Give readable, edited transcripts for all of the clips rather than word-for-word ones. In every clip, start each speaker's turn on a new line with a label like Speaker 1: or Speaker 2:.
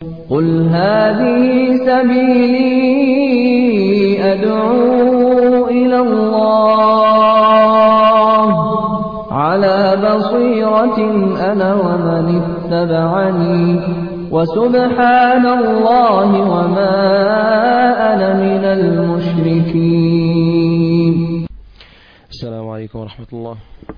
Speaker 1: قل هذه سبيلي أدعو إلى الله على بصيرة أنا ومن اتبعني وسبحان الله وما أنا من المشركين.
Speaker 2: السلام عليكم ورحمة الله.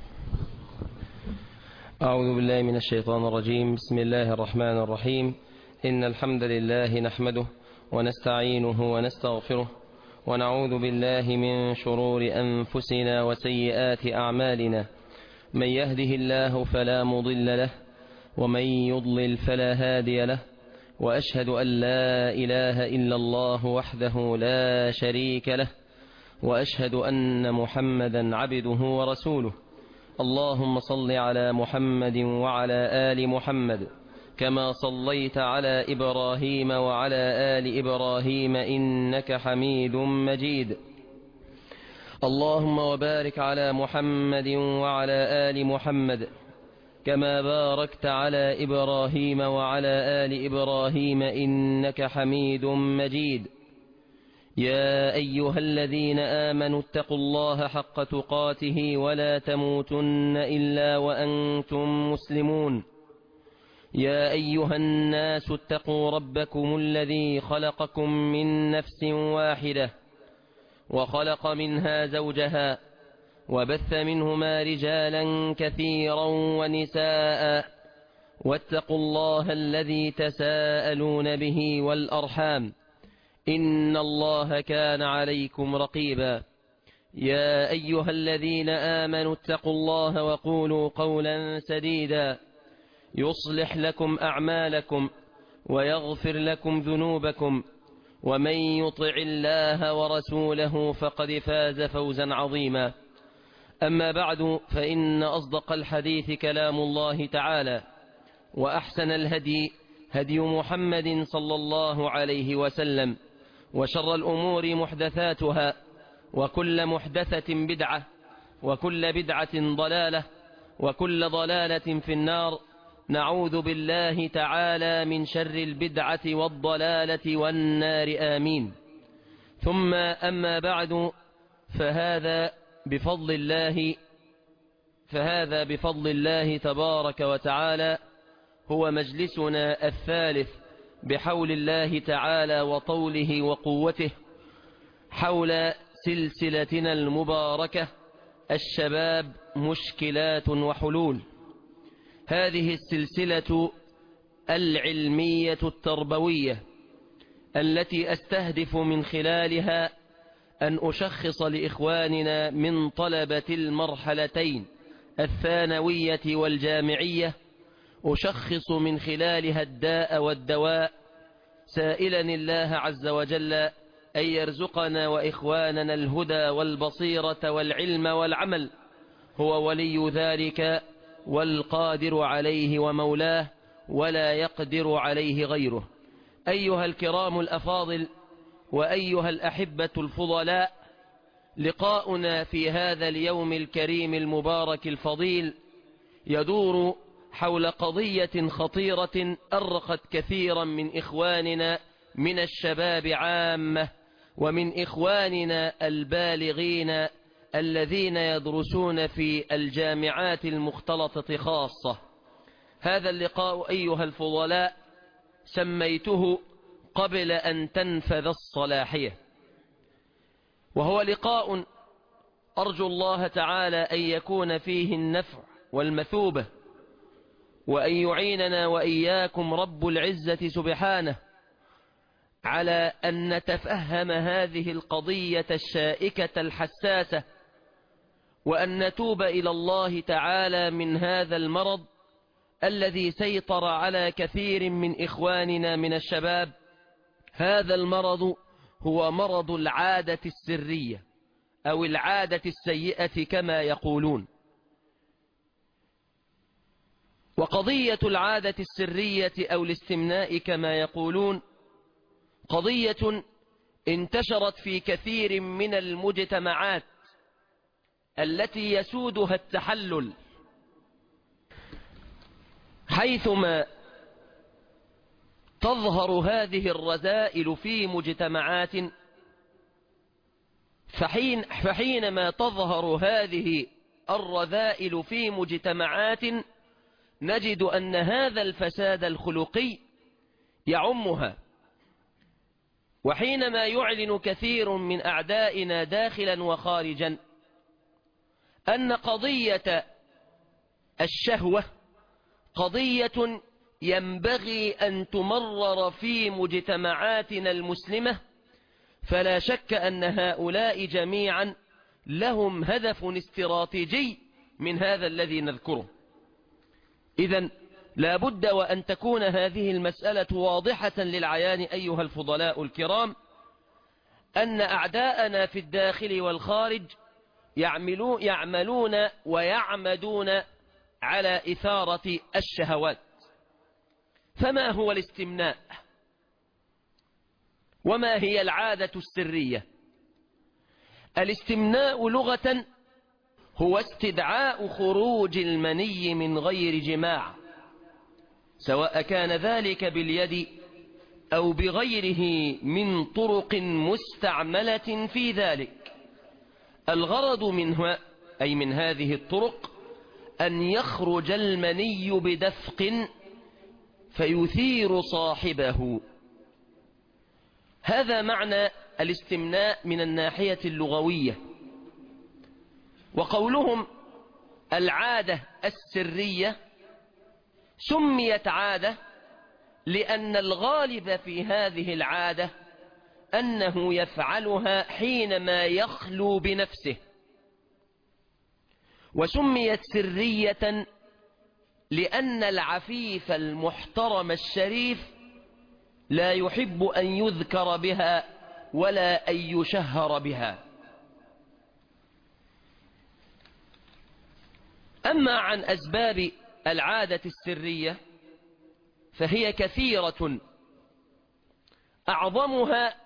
Speaker 2: أعوذ بالله من الشيطان الرجيم. بسم الله الرحمن الرحيم. إن الحمد لله نحمده ونستعينه ونستغفره ونعوذ بالله من شرور أنفسنا وسيئات أعمالنا. من يهده الله فلا مضل له ومن يضلل فلا هادي له، وأشهد أن لا إله إلا الله وحده لا شريك له، وأشهد أن محمدا عبده ورسوله. اللهم صل على محمد وعلى آل محمد كما صليت على إبراهيم وعلى آل إبراهيم إنك حميد مجيد. اللهم وبارك على محمد وعلى آل محمد كما باركت على إبراهيم وعلى آل إبراهيم إنك حميد مجيد. يا أيها الذين آمنوا اتقوا الله حق تقاته ولا تموتن إلا وأنتم مسلمون. يا أيها الناس اتقوا ربكم الذي خلقكم من نفس واحدة وخلق منها زوجها وبث منهما رجالا كثيرا ونساء، واتقوا الله الذي تساءلون به والأرحام إن الله كان عليكم رقيبا. يا أيها الذين آمنوا اتقوا الله وقولوا قولا سديدا يصلح لكم أعمالكم ويغفر لكم ذنوبكم، ومن يطع الله ورسوله فقد فاز فوزا عظيما. أما بعد، فإن أصدق الحديث كلام الله تعالى، وأحسن الهدي هدي محمد صلى الله عليه وسلم، وشر الأمور محدثاتها، وكل محدثة بدعة، وكل بدعة ضلالة، وكل ضلالة في النار. نعوذ بالله تعالى من شر البدعة والضلالة والنار، آمين. ثم أما بعد، فهذا بفضل الله تبارك وتعالى هو مجلسنا الثالث بحول الله تعالى وطوله وقوته حول سلسلتنا المباركة الشباب مشكلات وحلول. هذه السلسلة العلمية التربوية التي أستهدف من خلالها أن أشخص لإخواننا من طلبة المرحلتين الثانوية والجامعية، أشخص من خلالها الداء والدواء، سائلا الله عز وجل أن يرزقنا وإخواننا الهدى والبصيرة والعلم والعمل. هو ولي ذلك والقادر عليه ومولاه، ولا يقدر عليه غيره. أيها الكرام الأفاضل، وأيها الأحبة الفضلاء، لقاؤنا في هذا اليوم الكريم المبارك الفضيل يدور حول قضية خطيرة أرقت كثيرا من إخواننا من الشباب عامة، ومن إخواننا البالغين الذين يدرسون في الجامعات المختلطة خاصة. هذا اللقاء أيها الفضلاء سميته قبل أن تنفذ الصلاحية، وهو لقاء أرجو الله تعالى أن يكون فيه النفع والمثوبة، وأن يعيننا وإياكم رب العزة سبحانه على أن نتفهم هذه القضية الشائكة الحساسة، وأن نتوب إلى الله تعالى من هذا المرض الذي سيطر على كثير من إخواننا من الشباب. هذا المرض هو مرض العادة السرية أو العادة السيئة كما يقولون. وقضية العادة السرية أو الاستمناء كما يقولون قضية انتشرت في كثير من المجتمعات التي يسودها التحلل، حيثما تظهر هذه الرذائل في مجتمعات، فحينما تظهر هذه الرذائل في مجتمعات نجد أن هذا الفساد الخلقي يعمها. وحينما يعلن كثير من أعدائنا داخلا وخارجا أن قضية الشهوة قضية ينبغي أن تمرر في مجتمعاتنا المسلمة، فلا شك أن هؤلاء جميعا لهم هدف استراتيجي من هذا الذي نذكره. إذن لا بد وأن تكون هذه المسألة واضحة للعيان أيها الفضلاء الكرام، أن أعداءنا في الداخل والخارج يعملون ويعمدون على إثارة الشهوات. فما هو الاستمناء؟ وما هي العادة السرية؟ الاستمناء لغة هو استدعاء خروج المني من غير جماع، سواء كان ذلك باليد أو بغيره من طرق مستعملة في ذلك. الغرض منها أي من هذه الطرق أن يخرج المني بدفق فيثير صاحبه. هذا معنى الاستمناء من الناحية اللغوية. وقولهم العادة السرية سميت عادة لأن الغالب في هذه العادة أنه يفعلها حينما يخلو بنفسه، وسميت سرية لأن العفيف المحترم الشريف لا يحب أن يذكر بها ولا أن يشهر بها. أما عن أسباب العادة السرية فهي كثيرة، أعظمها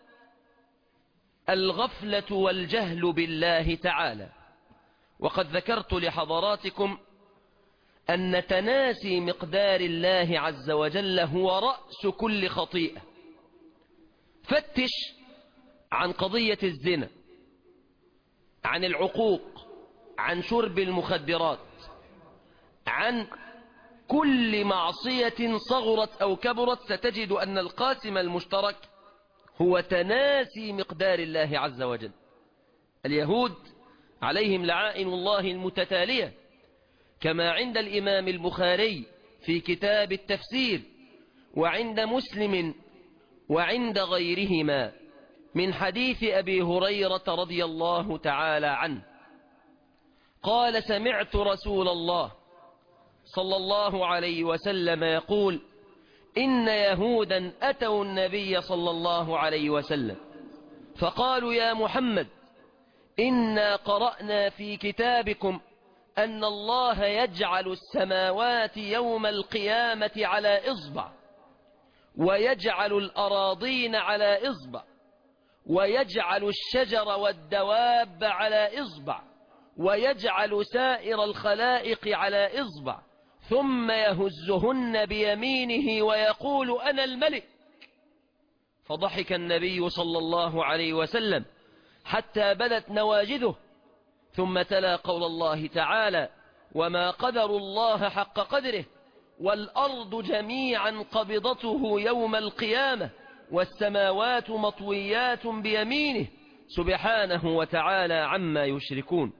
Speaker 2: الغفلة والجهل بالله تعالى. وقد ذكرت لحضراتكم أن تناسي مقدار الله عز وجل هو رأس كل خطيئة. فتش عن قضية الزنا، عن العقوق، عن شرب المخدرات، عن كل معصية صغرت أو كبرت، ستجد أن القاسم المشترك هو تناسي مقدار الله عز وجل. اليهود عليهم لعائن الله المتتالية، كما عند الإمام البخاري في كتاب التفسير، وعند مسلم وعند غيرهما من حديث أبي هريرة رضي الله تعالى عنه قال: سمعت رسول الله صلى الله عليه وسلم يقول: إن يهودا أتوا النبي صلى الله عليه وسلم فقالوا: يا محمد، إنا قرأنا في كتابكم أن الله يجعل السماوات يوم القيامة على إصبع، ويجعل الأراضين على إصبع، ويجعل الشجر والدواب على إصبع، ويجعل سائر الخلائق على إصبع، ثم يهزهن بيمينه ويقول: أنا الملك. فضحك النبي صلى الله عليه وسلم حتى بدت نواجذه، ثم تلا قول الله تعالى: وما قدروا الله حق قدره، والأرض جميعا قبضته يوم القيامة، والسماوات مطويات بيمينه سبحانه وتعالى عما يشركون.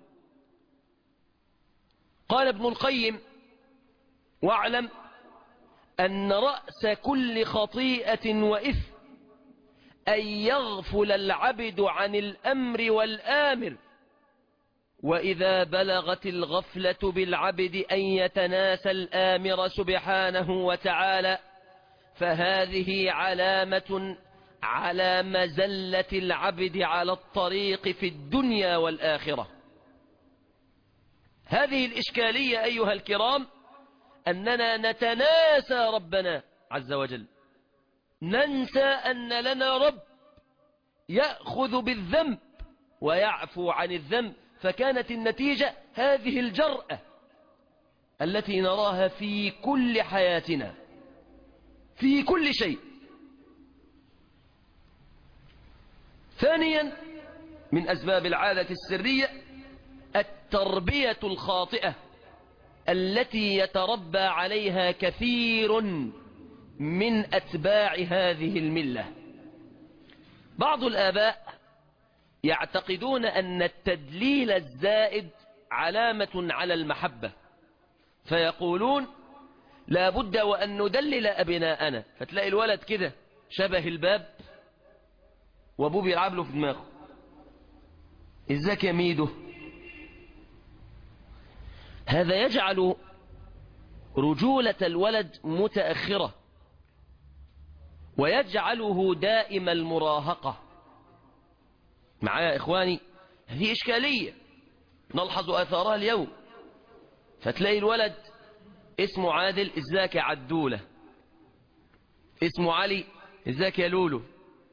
Speaker 2: قال ابن القيم: واعلم أن رأس كل خطيئة وإثم أن يغفل العبد عن الأمر والآمر، وإذا بلغت الغفلة بالعبد أن يتناسى الآمر سبحانه وتعالى فهذه علامة على مزلة العبد على الطريق في الدنيا والآخرة. هذه الإشكالية أيها الكرام، أننا نتناسى ربنا عز وجل، ننسى أن لنا رب يأخذ بالذنب ويعفو عن الذنب. فكانت النتيجة هذه الجرأة التي نراها في كل حياتنا، في كل شيء. ثانيا من أسباب العادة السرية التربية الخاطئة التي يتربى عليها كثير من أتباع هذه الملة. بعض الآباء يعتقدون أن التدليل الزائد علامة على المحبة، فيقولون لا بد وأن ندلل أبناءنا، فتلاقي الولد كده شبه الباب وأبوه بيلعب له في دماغه، إزيك يا ميدو. هذا يجعل رجولة الولد متأخرة ويجعله دائم المراهقة. معايا يا إخواني؟ هذه إشكالية نلحظ آثارها اليوم. فتلاقي الولد اسمه عادل، ازيك يا عدولة. اسمه علي، ازيك يا لولو.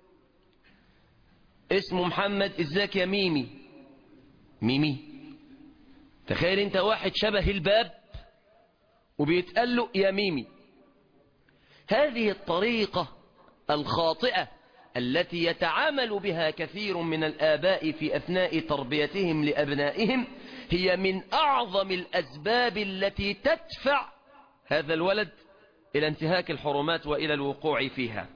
Speaker 2: اسمه محمد، ازيك يا ميمي. ميمي. تخيل انت واحد شبه الباب وبيتقال له يا ميمي. هذه الطريقة الخاطئة التي يتعامل بها كثير من الآباء في أثناء تربيتهم لأبنائهم هي من أعظم الأسباب التي تدفع هذا الولد إلى انتهاك الحرمات وإلى الوقوع فيها.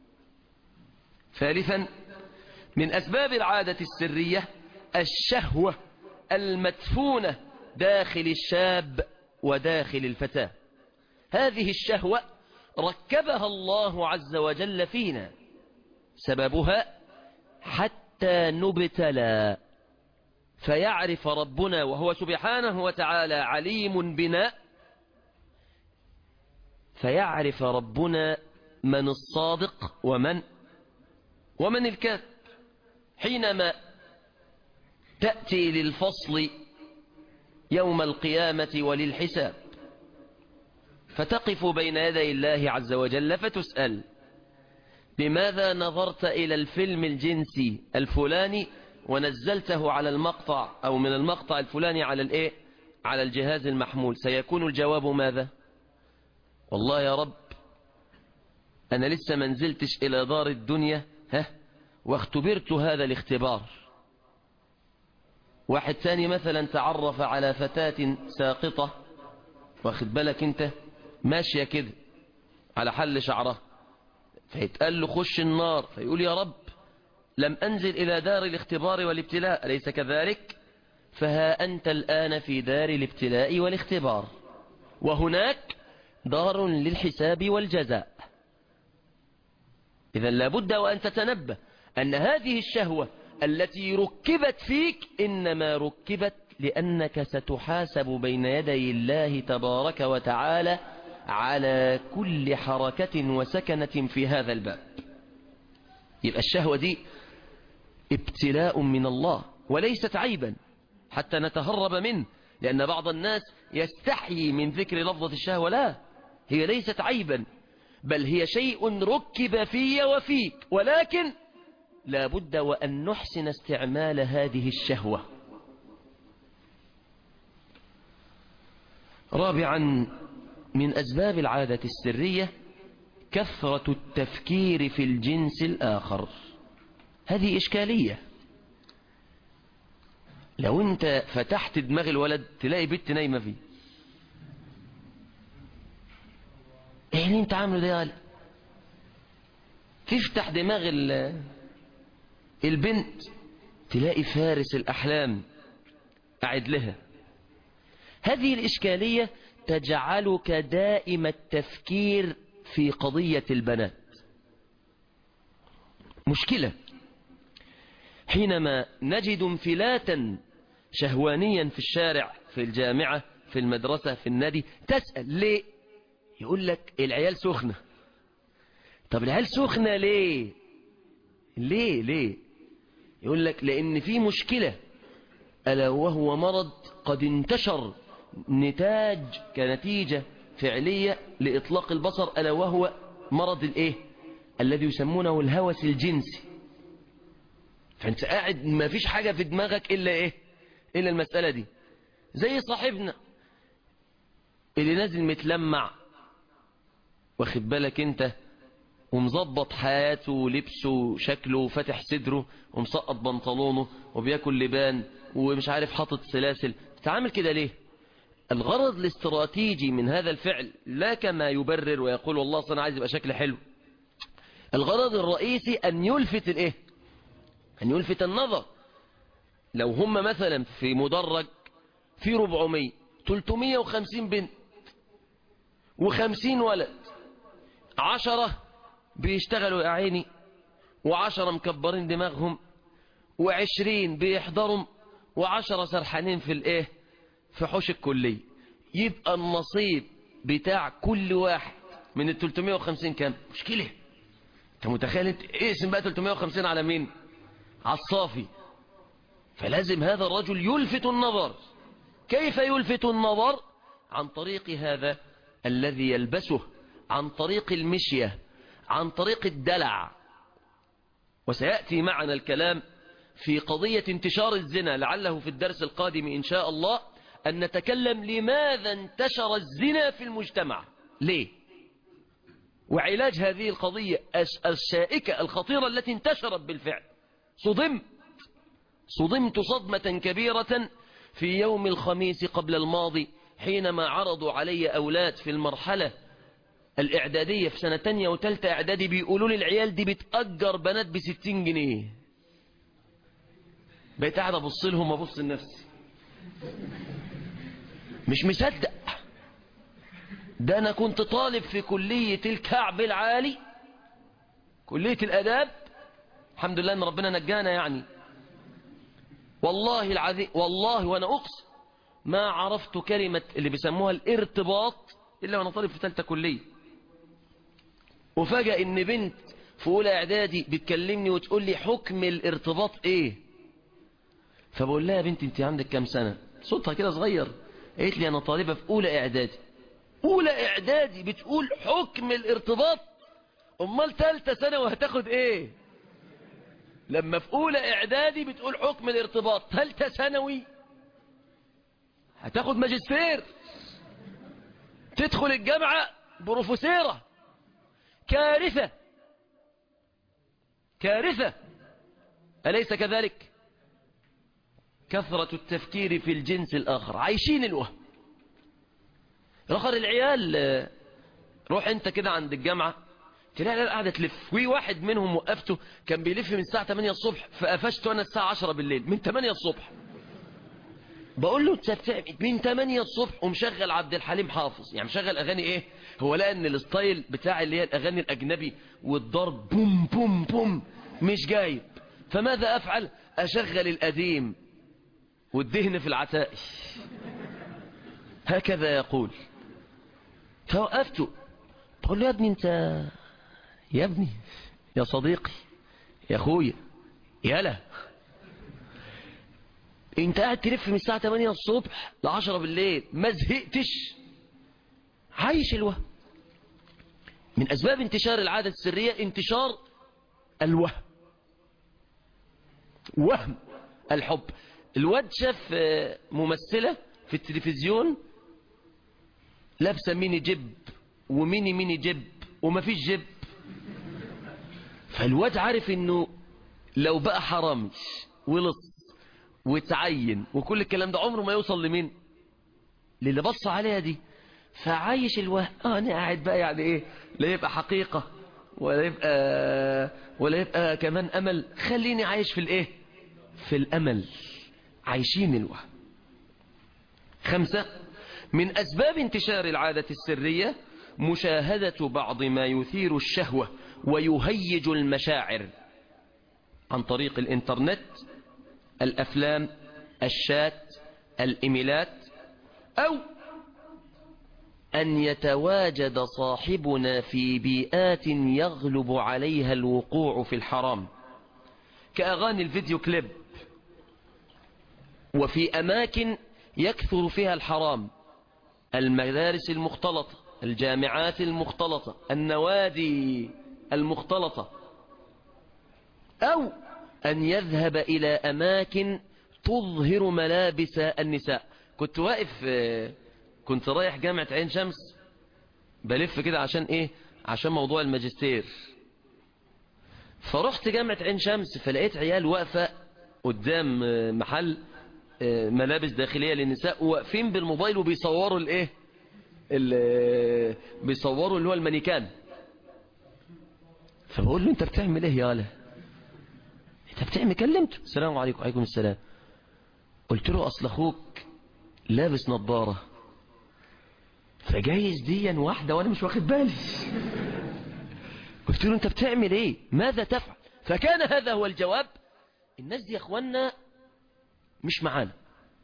Speaker 2: ثالثا من أسباب العادة السرية الشهوة المدفونة داخل الشاب وداخل الفتاة. هذه الشهوة ركبها الله عز وجل فينا، سببها حتى نبتلى فيعرف ربنا، وهو سبحانه وتعالى عليم بنا، فيعرف ربنا من الصادق ومن الكاذب. حينما تأتي للفصل يوم القيامة وللحساب فتقف بين يدي الله عز وجل فتسأل لماذا نظرت إلى الفيلم الجنسي الفلاني ونزلته على المقطع أو من المقطع الفلاني على الجهاز المحمول؟ سيكون الجواب ماذا؟ والله يا رب أنا لسه ما نزلتش إلى دار الدنيا واختبرت هذا الاختبار. واحد ثاني مثلا تعرف على فتاة ساقطة، واخد بالك انت، ماشية كده على حل شعرها، فيتقال له خش النار، فيقول يا رب لم أنزل إلى دار الاختبار والابتلاء، أليس كذلك؟ فها أنت الآن في دار الابتلاء والاختبار، وهناك دار للحساب والجزاء. إذن لابد وأن تتنبه أن هذه الشهوة التي ركبت فيك إنما ركبت لأنك ستحاسب بين يدي الله تبارك وتعالى على كل حركة وسكنة في هذا الباب. يبقى الشهوة دي ابتلاء من الله وليست عيبا حتى نتهرب منه، لأن بعض الناس يستحيي من ذكر لفظة الشهوة. لا، هي ليست عيبا، بل هي شيء ركب في وفيك، ولكن لا بد وأن نحسن استعمال هذه الشهوة. رابعا من أسباب العادة السرية كثرة التفكير في الجنس الآخر. هذه إشكالية. لو أنت فتحت دماغ الولد تلاقي بنت نايمة فيه. إيه اللي أنت عامله ده يا ولد؟ تفتح دماغ البنت تلاقي فارس الأحلام قاعد لها. هذه الإشكالية تجعلك دائم التفكير في قضية البنات. مشكلة حينما نجد انفلاتا شهوانيا في الشارع، في الجامعة، في المدرسة، في النادي، تسأل ليه؟ يقول لك العيال سخنة. طب العيال سخنة ليه؟ ليه؟ يقول لك لأن في مشكلة، ألا وهو مرض قد انتشر نتاج كنتيجة فعلية لإطلاق البصر، ألا وهو مرض الذي يسمونه الهوس الجنسي. فأنت قاعد ما فيش حاجة في دماغك إلا إلا المسألة دي. زي صاحبنا اللي نازل متلمع، واخد بالك انت، ومظبط حياته ولبسه وشكله وفتح صدره ومسقط بنطلونه وبياكل لبان ومش عارف حاطط سلاسل، تعامل كده ليه؟ الغرض الاستراتيجي من هذا الفعل لا كما يبرر ويقول والله أنا عايز يبقى شكل حلو. الغرض الرئيسي أن يلفت الايه؟ أن يلفت النظر. لو هم مثلا في مدرج في 400 350 بنت و50 ولد، 10 بيشتغلوا يا عيني و10 مكبرين دماغهم و20 بيحضروا و10 سرحانين في الايه؟ في حوش الكلية. يبقى النصيب بتاع كل واحد من ال 350 كام؟ مشكلة. انت متخيل انت اقسم بقى 350 على مين؟ على الصافي. فلازم هذا الرجل يلفت النظر. كيف يلفت النظر؟ عن طريق هذا الذي يلبسه، عن طريق المشية، عن طريق الدلع. وسيأتي معنا الكلام في قضية انتشار الزنا، لعله في الدرس القادم إن شاء الله أن نتكلم لماذا انتشر الزنا في المجتمع، ليه، وعلاج هذه القضية الشائكة الخطيرة التي انتشرت بالفعل. صدمت صدمة كبيرة في يوم الخميس قبل الماضي حينما عرضوا علي أولاد في المرحلة الإعدادية في سنة تانية وتالتة إعدادي، بيقولوا لي العيال دي بتأجر بنات ب60 جنيه. بقيت قاعد أبص لهم وأبص لنفسي مش مصدق. ده أنا كنت طالب في كلية الكعب العالي، كلية الآداب، الحمد لله أن ربنا نجانا يعني. والله العظيم، والله وأنا أقسم ما عرفت كلمة اللي بيسموها الارتباط إلا وأنا طالب في ثالثة كلية. وفجأة إن بنت في أولى إعدادي بتكلمني وتقول لي حكم الارتباط إيه؟ فبقول لها يا بنتي أنت عندك كام سنة؟ صوتها كده صغير. قالت لي أنا طالبة في أولى إعدادي. أولى إعدادي بتقول حكم الارتباط؟ أمال ثالثة سنة وهتاخد إيه؟ لما في أولى إعدادي بتقول حكم الارتباط، ثالثة ثانوي هتاخد ماجستير، تدخل الجامعة بروفيسورة. كارثة، كارثة، أليس كذلك؟ كثرة التفكير في الجنس الآخر، عايشين الوهم. رخر العيال، روح انت كده عند الجامعة تلاقي العيال قاعدة تلف، واحد منهم وقفته كان بيلف من الساعة 8 الصبح فقفشته أنا الساعة 10 بالليل من 8 الصبح. بقول له من 8 الصبح ومشغل عبد الحليم حافظ، يعني مشغل أغاني إيه؟ هو لقى إن الستايل بتاع اللي هي الأغاني الأجنبي والضرب بوم بوم بوم مش جايب، فماذا أفعل؟ أشغل القديم والدهن في العتائش، هكذا يقول. فوقفته بقول له يا ابني انت، يا ابني، يا صديقي، يا اخويا، يالا، انت قاعد تلف من الساعة 8 الصبح ل 10 بالليل ما زهقتش؟ عايش الوهم. من اسباب انتشار العادة السرية انتشار الوهم، وهم الحب. الواد شاف ممثلة في التلفزيون لابسة ميني جيب وميني جيب ومفيش جيب، فالواد عارف انه لو بقى حرامي ولص وتعين وكل الكلام ده عمره ما يوصل لمين؟ للي بص عليها دي. فعايش الوهم. انا قاعد بقى يعني ايه، لا يبقى حقيقة ولا يبقى كمان امل، خليني عايش في الايه؟ في الامل. عايشين الوهم. 5 من اسباب انتشار العادة السرية مشاهدة بعض ما يثير الشهوة ويهيج المشاعر عن طريق الانترنت، الافلام، الشات، الايميلات، او ان يتواجد صاحبنا في بيئات يغلب عليها الوقوع في الحرام كأغاني الفيديو كليب، وفي اماكن يكثر فيها الحرام، المدارس المختلطة، الجامعات المختلطة، النوادي المختلطة، أو أن يذهب إلى أماكن تظهر ملابس النساء. كنت واقف، كنت رايح جامعة عين شمس بلف كده عشان إيه؟ عشان موضوع الماجستير. فرحت جامعة عين شمس، فلقيت عيال واقفة قدام محل ملابس داخلية للنساء، واقفين بالموبايل وبيصوروا الايه، بيصوروا اللي هو المانيكان. فبقول له انت بتعمل ايه يالا؟ انت بتعمل؟ كلمته السلام عليكم. وعليكم السلام. قلت له اصل اخوك لابس نظارة، فجايز ديا واحدة وانا مش واخد بالي. قلت له انت بتعمل ايه؟ ماذا تفعل؟ فكان هذا هو الجواب. الناس دي يا اخوانا مش معانا،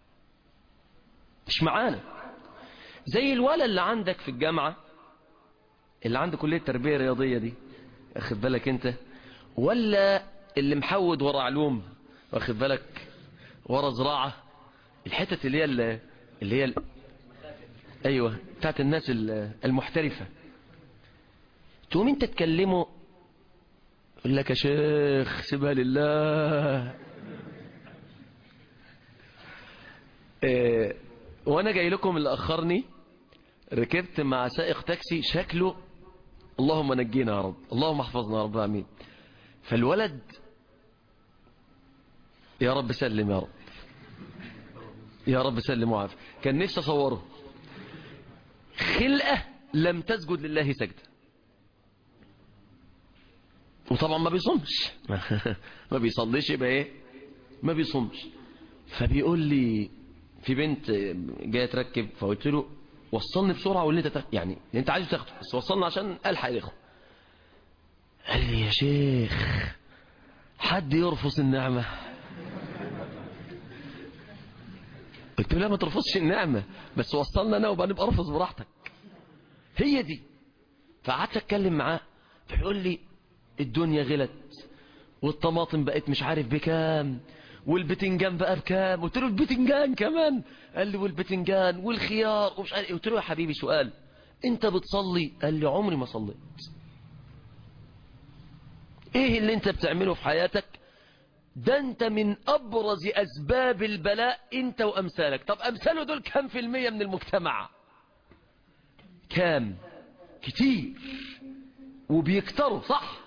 Speaker 2: مش معانا. زي الولد اللي عندك في الجامعة، اللي عنده كلية تربية رياضية دي، واخد بالك انت، ولا اللي محود ورا علوم، واخد بالك، ورا زراعة، الحتة اللي هي ايوه بتاعت الناس المحترفة. تقوم انت تكلمه يقول لك يا شيخ سيبها لله. وانا جاي لكم اللي اخرني، ركبت مع سائق تاكسي شكله اللهم نجينا يا رب، اللهم احفظنا يا رب، امين. فالولد يا رب سلم يا رب، يا رب سلم وعافي، كان نفسي اصوره. خلقه لم تسجد لله سجده، وطبعا ما بيصومش. ما بيصليش، يبقى ايه؟ ما بيصومش. فبيقول لي في بنت جايه تركب، فقلت له وصلني بسرعه واللي انت يعني اللي انت عايزه تاخده، بس وصلنا عشان الحق الاخوه. قال لي يا شيخ حد يرفض النعمه؟ قلت له لا ما ترفضش النعمه، بس وصلنا انا وبقى نبقى ارفض براحتك. هي دي. فقعدت اتكلم معاه، فبيقول لي الدنيا غلت، والطماطم بقت مش عارف بكام، والبتنجان بقى بكام. قلت له البتنجان كمان؟ قال لي والبتنجان والخيار ومش عارف. قلت له يا حبيبي سؤال، انت بتصلي؟ قال لي عمري ما صليت. ايه اللي انت بتعمله في حياتك ده؟ انت من ابرز اسباب البلاء انت وامثالك. طب امثاله دول كام في المية من المجتمع؟ كام؟ كتير، وبيكتروا، صح؟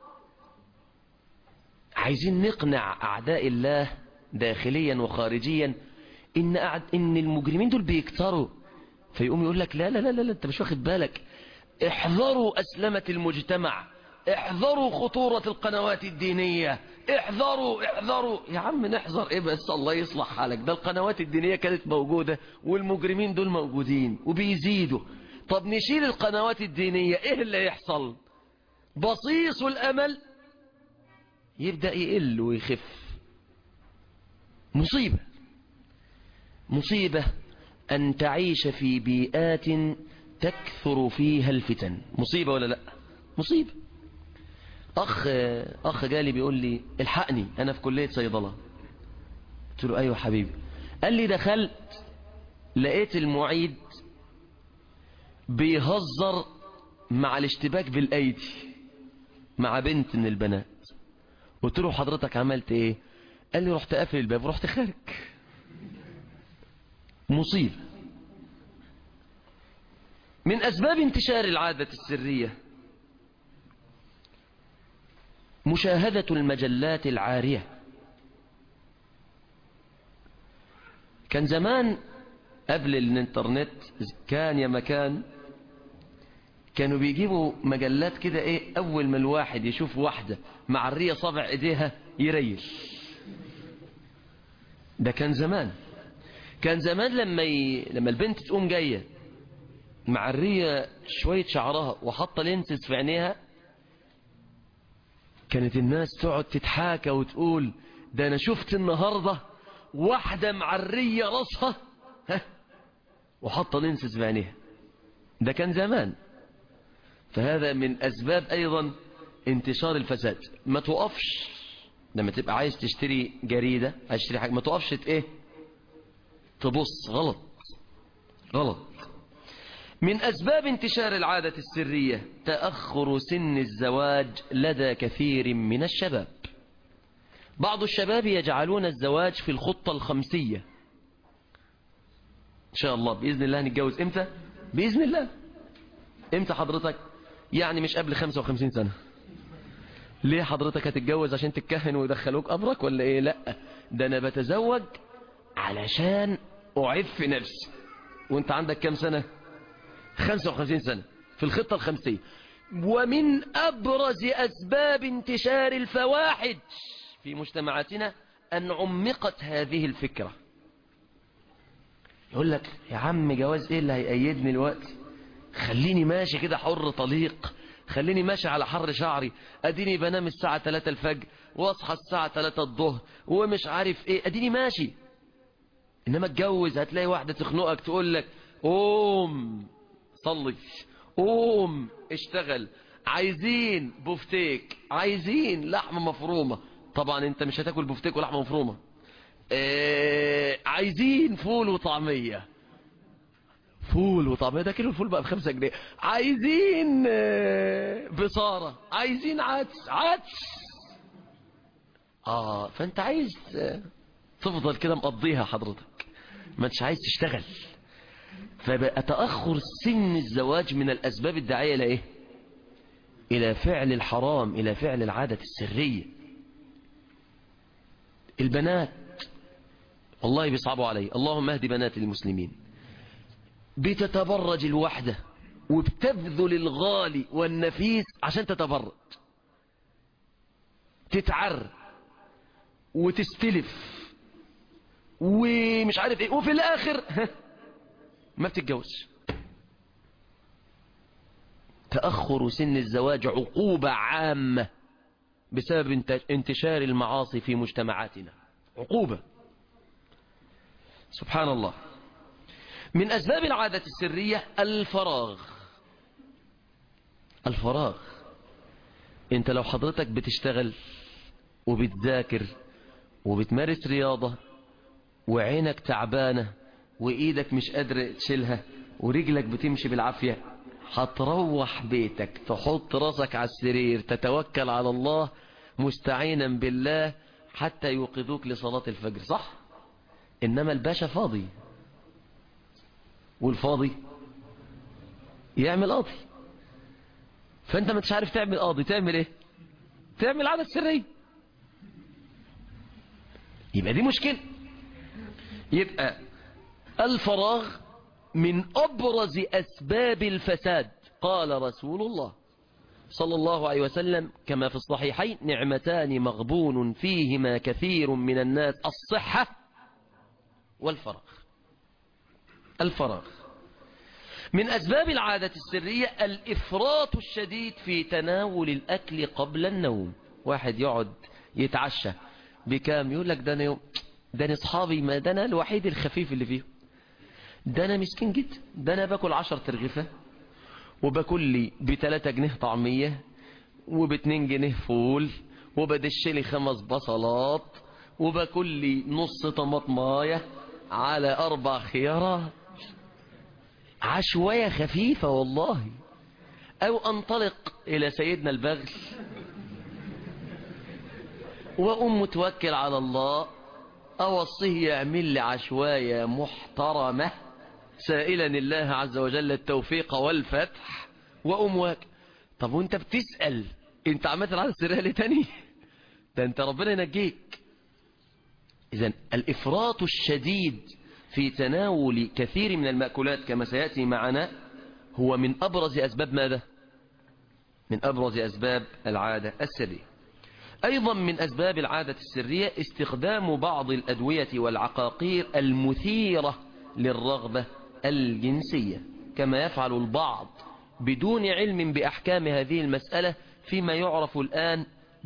Speaker 2: عايزين نقنع اعداء الله داخليا وخارجيا ان المجرمين دول بيكتروا، فيقوم يقول لك لا لا لا لا انت مش واخد بالك، احذروا اسلمة المجتمع، احذروا خطورة القنوات الدينية، احذروا. يا عم نحذر ايه بس، الله يصلح حالك. ده القنوات الدينية كانت موجودة والمجرمين دول موجودين وبيزيدوا. طب نشيل القنوات الدينية، ايه اللي يحصل؟ بصيص الامل يبدأ يقل ويخف. مصيبة أن تعيش في بيئات تكثر فيها الفتن. مصيبة ولا لا؟ مصيبة. أخ جالي بيقول لي الحقني أنا في كلية صيدلة. قلت له أيوة حبيبي. قال لي دخلت لقيت المعيد بيهزر مع الاشتباك بالأيدي مع بنت من البنات. قلت له حضرتك عملت ايه؟ قال لي رحت قافل الباب ورحت خارج. مصيبة. من اسباب انتشار العادة السرية مشاهدة المجلات العارية. كان زمان قبل الانترنت، كان يا مكان كانوا بيجيبوا مجلات كده ايه، اول ما الواحد يشوف واحدة معرية صابع ايديها يريل. ده كان زمان. كان زمان لما البنت تقوم جاية معرية شوية شعرها وحاطة لينسز في عينيها، كانت الناس تقعد تتحاكى وتقول ده انا شفت النهاردة واحدة معرية راسها وحاطة لينسز في عينيها. ده كان زمان. فهذا من أسباب أيضا انتشار الفساد. ما توقفش لما تبقى عايز تشتري جريدة، عايز تشتري حاجة، ما توقفش ايه تبص. غلط. من أسباب انتشار العادة السرية تأخر سن الزواج لدى كثير من الشباب. بعض الشباب يجعلون الزواج في الخطة الخمسية. إن شاء الله بإذن الله نتجوز إمتى؟ بإذن الله. إمتى حضرتك؟ يعني مش قبل 55 سنة، ليه حضرتك هتتجوز عشان تتكهن ويدخلوك قبرك ولا ايه؟ لا، ده انا بتزوج علشان اعف نفسي. وانت عندك كام سنة؟ 55 سنة، في الخطة الخمسية. ومن ابرز اسباب انتشار الفواحش في مجتمعاتنا ان عمقت هذه الفكرة. يقول لك يا عم جواز ايه اللي هيقيدني الوقت؟ خليني ماشي كده حر طليق، خليني ماشي على حر شعري، اديني بنام الساعة 3 الفجر واصحى الساعة 3 الظهر ومش عارف ايه، اديني ماشي. انما اتجوز هتلاقي واحدة تخنقك تقول لك قوم صلي، قوم اشتغل، عايزين بفتيك، عايزين لحمة مفرومة. طبعا انت مش هتاكل بفتيك ولحمة مفرومة. عايزين فول وطعمية. فول وطعمية ده كيلو الفول بقى ب5 جنيه. عايزين بصارة، عايزين عدس. فانت عايز تفضل كده مقضيها حضرتك، ما انتش عايز تشتغل. فبقى تأخر سن الزواج من الأسباب الداعية إلى إيه؟ إلى فعل الحرام، إلى فعل العادة السرية. البنات والله بيصعبوا علي، اللهم اهدي بنات المسلمين. بتتبرج الوحدة وبتبذل الغالي والنفيس عشان تتبرج، تتعر وتستلف ومش عارف ايه، وفي الاخر ما بتتجوزش. تأخر سن الزواج عقوبة عامة بسبب انتشار المعاصي في مجتمعاتنا، عقوبة. سبحان الله. من أسباب العادة السرية الفراغ. انت لو حضرتك بتشتغل وبتذاكر وبتمارس رياضة وعينك تعبانة وإيدك مش قادر تشيلها ورجلك بتمشي بالعافية، هتروح بيتك تحط راسك على السرير تتوكل على الله مستعينا بالله حتى يوقظوك لصلاة الفجر، صح؟ إنما الباشا فاضي، والفاضي يعمل قاضي. فأنت ما انتش عارف تعمل قاضي، تعمل إيه؟ تعمل عادة سرية. يبقى دي مشكلة. يبقى الفراغ من أبرز أسباب الفساد. قال رسول الله صلى الله عليه وسلم كما في الصحيحين: نعمتان مغبون فيهما كثير من الناس، الصحة والفراغ. الفراغ. من أسباب العادة السرية الإفراط الشديد في تناول الأكل قبل النوم. واحد يقعد يتعشى بكام؟ يقول لك ده أنا أصحابي، ما ده أنا الوحيد الخفيف اللي فيهم، ده أنا مسكين جدا، ده أنا باكل 10 ترغيفة وباكل لي ب3 جنيه طعمية وب2 جنيه فول وبدش لي 5 بصلات وباكل لي نص طماطماية على 4 خيارات. عشوائية خفيفة والله. أو أنطلق إلى سيدنا البغل وأم متوكل على الله، أوصيه يعمل لي عشوائية محترمة سائلا الله عز وجل التوفيق والفتح، وأم واكل. طب وانت بتسأل انت عملت العادة السرية ليه تاني؟ ده انت ربنا ينجيك. إذن الإفراط الشديد في تناول كثير من المأكولات كما سيأتي معنا هو من أبرز أسباب ماذا؟ من أبرز أسباب العادة السرية. أيضا من أسباب العادة السرية استخدام بعض الأدوية والعقاقير المثيرة للرغبة الجنسية، كما يفعل البعض بدون علم بأحكام هذه المسألة فيما يعرف الآن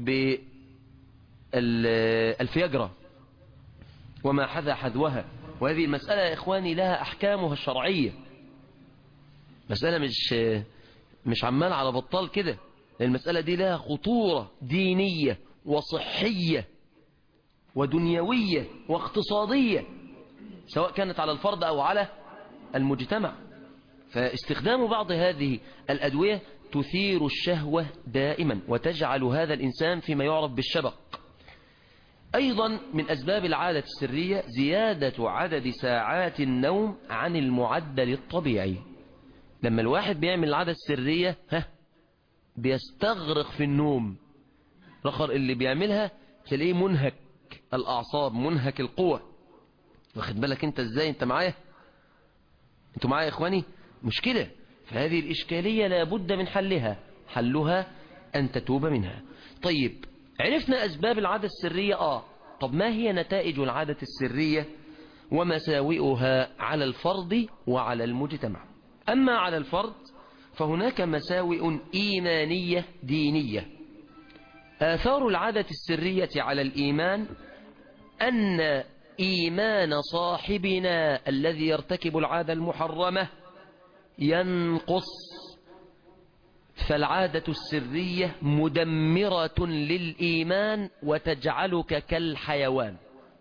Speaker 2: بالفياجرا وما حذا حذوها. وهذه المسألة يا إخواني لها أحكامها الشرعية، مسألة مش عمال على بطال كده. المسألة دي لها خطورة دينية وصحية ودنيوية واقتصادية، سواء كانت على الفرد أو على المجتمع. فاستخدام بعض هذه الأدوية تثير الشهوة دائما وتجعل هذا الإنسان فيما يعرف بالشبق. أيضا من أسباب العادة السرية زيادة عدد ساعات النوم عن المعدل الطبيعي. لما الواحد بيعمل العادة السرية بيستغرق في النوم الآخر اللي بيعملها تلاقيه منهك الأعصاب، منهك القوة. واخد بالك انت ازاي؟ انت معايا؟ انتوا معايا يا اخواني؟ مشكلة. فهذه الإشكالية لابد من حلها أن تتوب منها. طيب عرفنا أسباب العادة السرية. طب ما هي نتائج العادة السرية ومساوئها على الفرد وعلى المجتمع؟ أما على الفرد فهناك مساوئ إيمانية دينية. آثار العادة السرية على الإيمان أن إيمان صاحبنا الذي يرتكب العادة المحرمة ينقص. فالعادة السرية مدمرة للإيمان وتجعلك كالحيوان.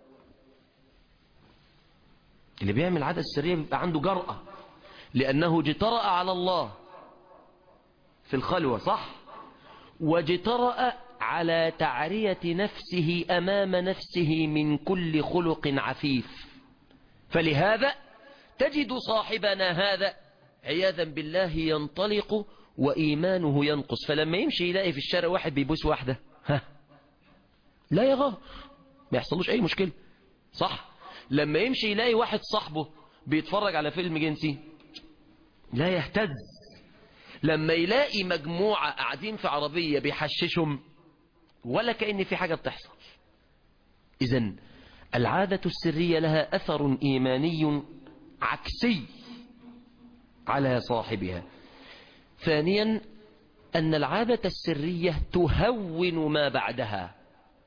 Speaker 2: اللي بيعمل العادة السرية بيبقى عنده جرأة، لأنه اجترأ على الله في الخلوة، صح؟ واجترأ على تعرية نفسه أمام نفسه من كل خلق عفيف. فلهذا تجد صاحبنا هذا عياذا بالله ينطلق وإيمانه ينقص. فلما يمشي يلاقي في الشارع واحد بيبوس واحدة، لا يغار، ما يحصلوش أي مشكلة، صح؟ لما يمشي يلاقي واحد صاحبه بيتفرج على فيلم جنسي لا يهتز. لما يلاقي مجموعة قاعدين في عربية بيحششهم ولا كأن في حاجة بتحصل. إذن العادة السرية لها أثر إيماني عكسي على صاحبها. ثانيا أن العادة السرية تهون ما بعدها.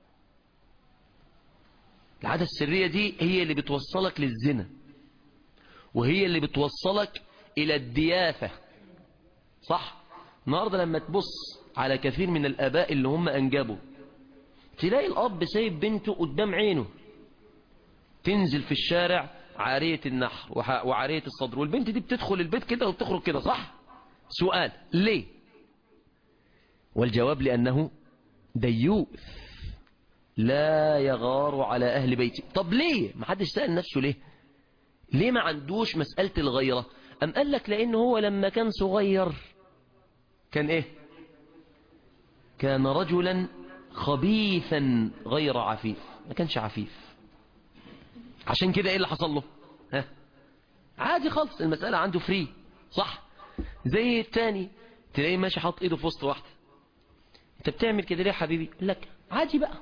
Speaker 2: العادة السرية دي هي اللي بتوصلك للزنا، وهي اللي بتوصلك إلى الدياثة، صح؟ النهاردة لما تبص على كثير من الآباء اللي هم أنجبوا، تلاقي الأب سايب بنته قدام عينه تنزل في الشارع عارية النحر وعارية الصدر، والبنت دي بتدخل البيت كده وبتخرج كده، صح؟ سؤال: ليه؟ والجواب لأنه ديوث لا يغار على أهل بيته. طب ليه؟ ما حدش سأل نفسه ليه ما عندوش مسألة الغيرة؟ أم قال لك لأنه هو لما كان صغير كان إيه؟ كان رجلا خبيثا غير عفيف، ما كانش عفيف، عشان كده إيه اللي حصل له؟ عادي خالص، المسألة عنده فري، صح؟ زي التاني تلاقيه ماشي حاط ايده في وسط واحدة، انت بتعمل كده ليه يا حبيبي؟ يقول لك عادي بقى،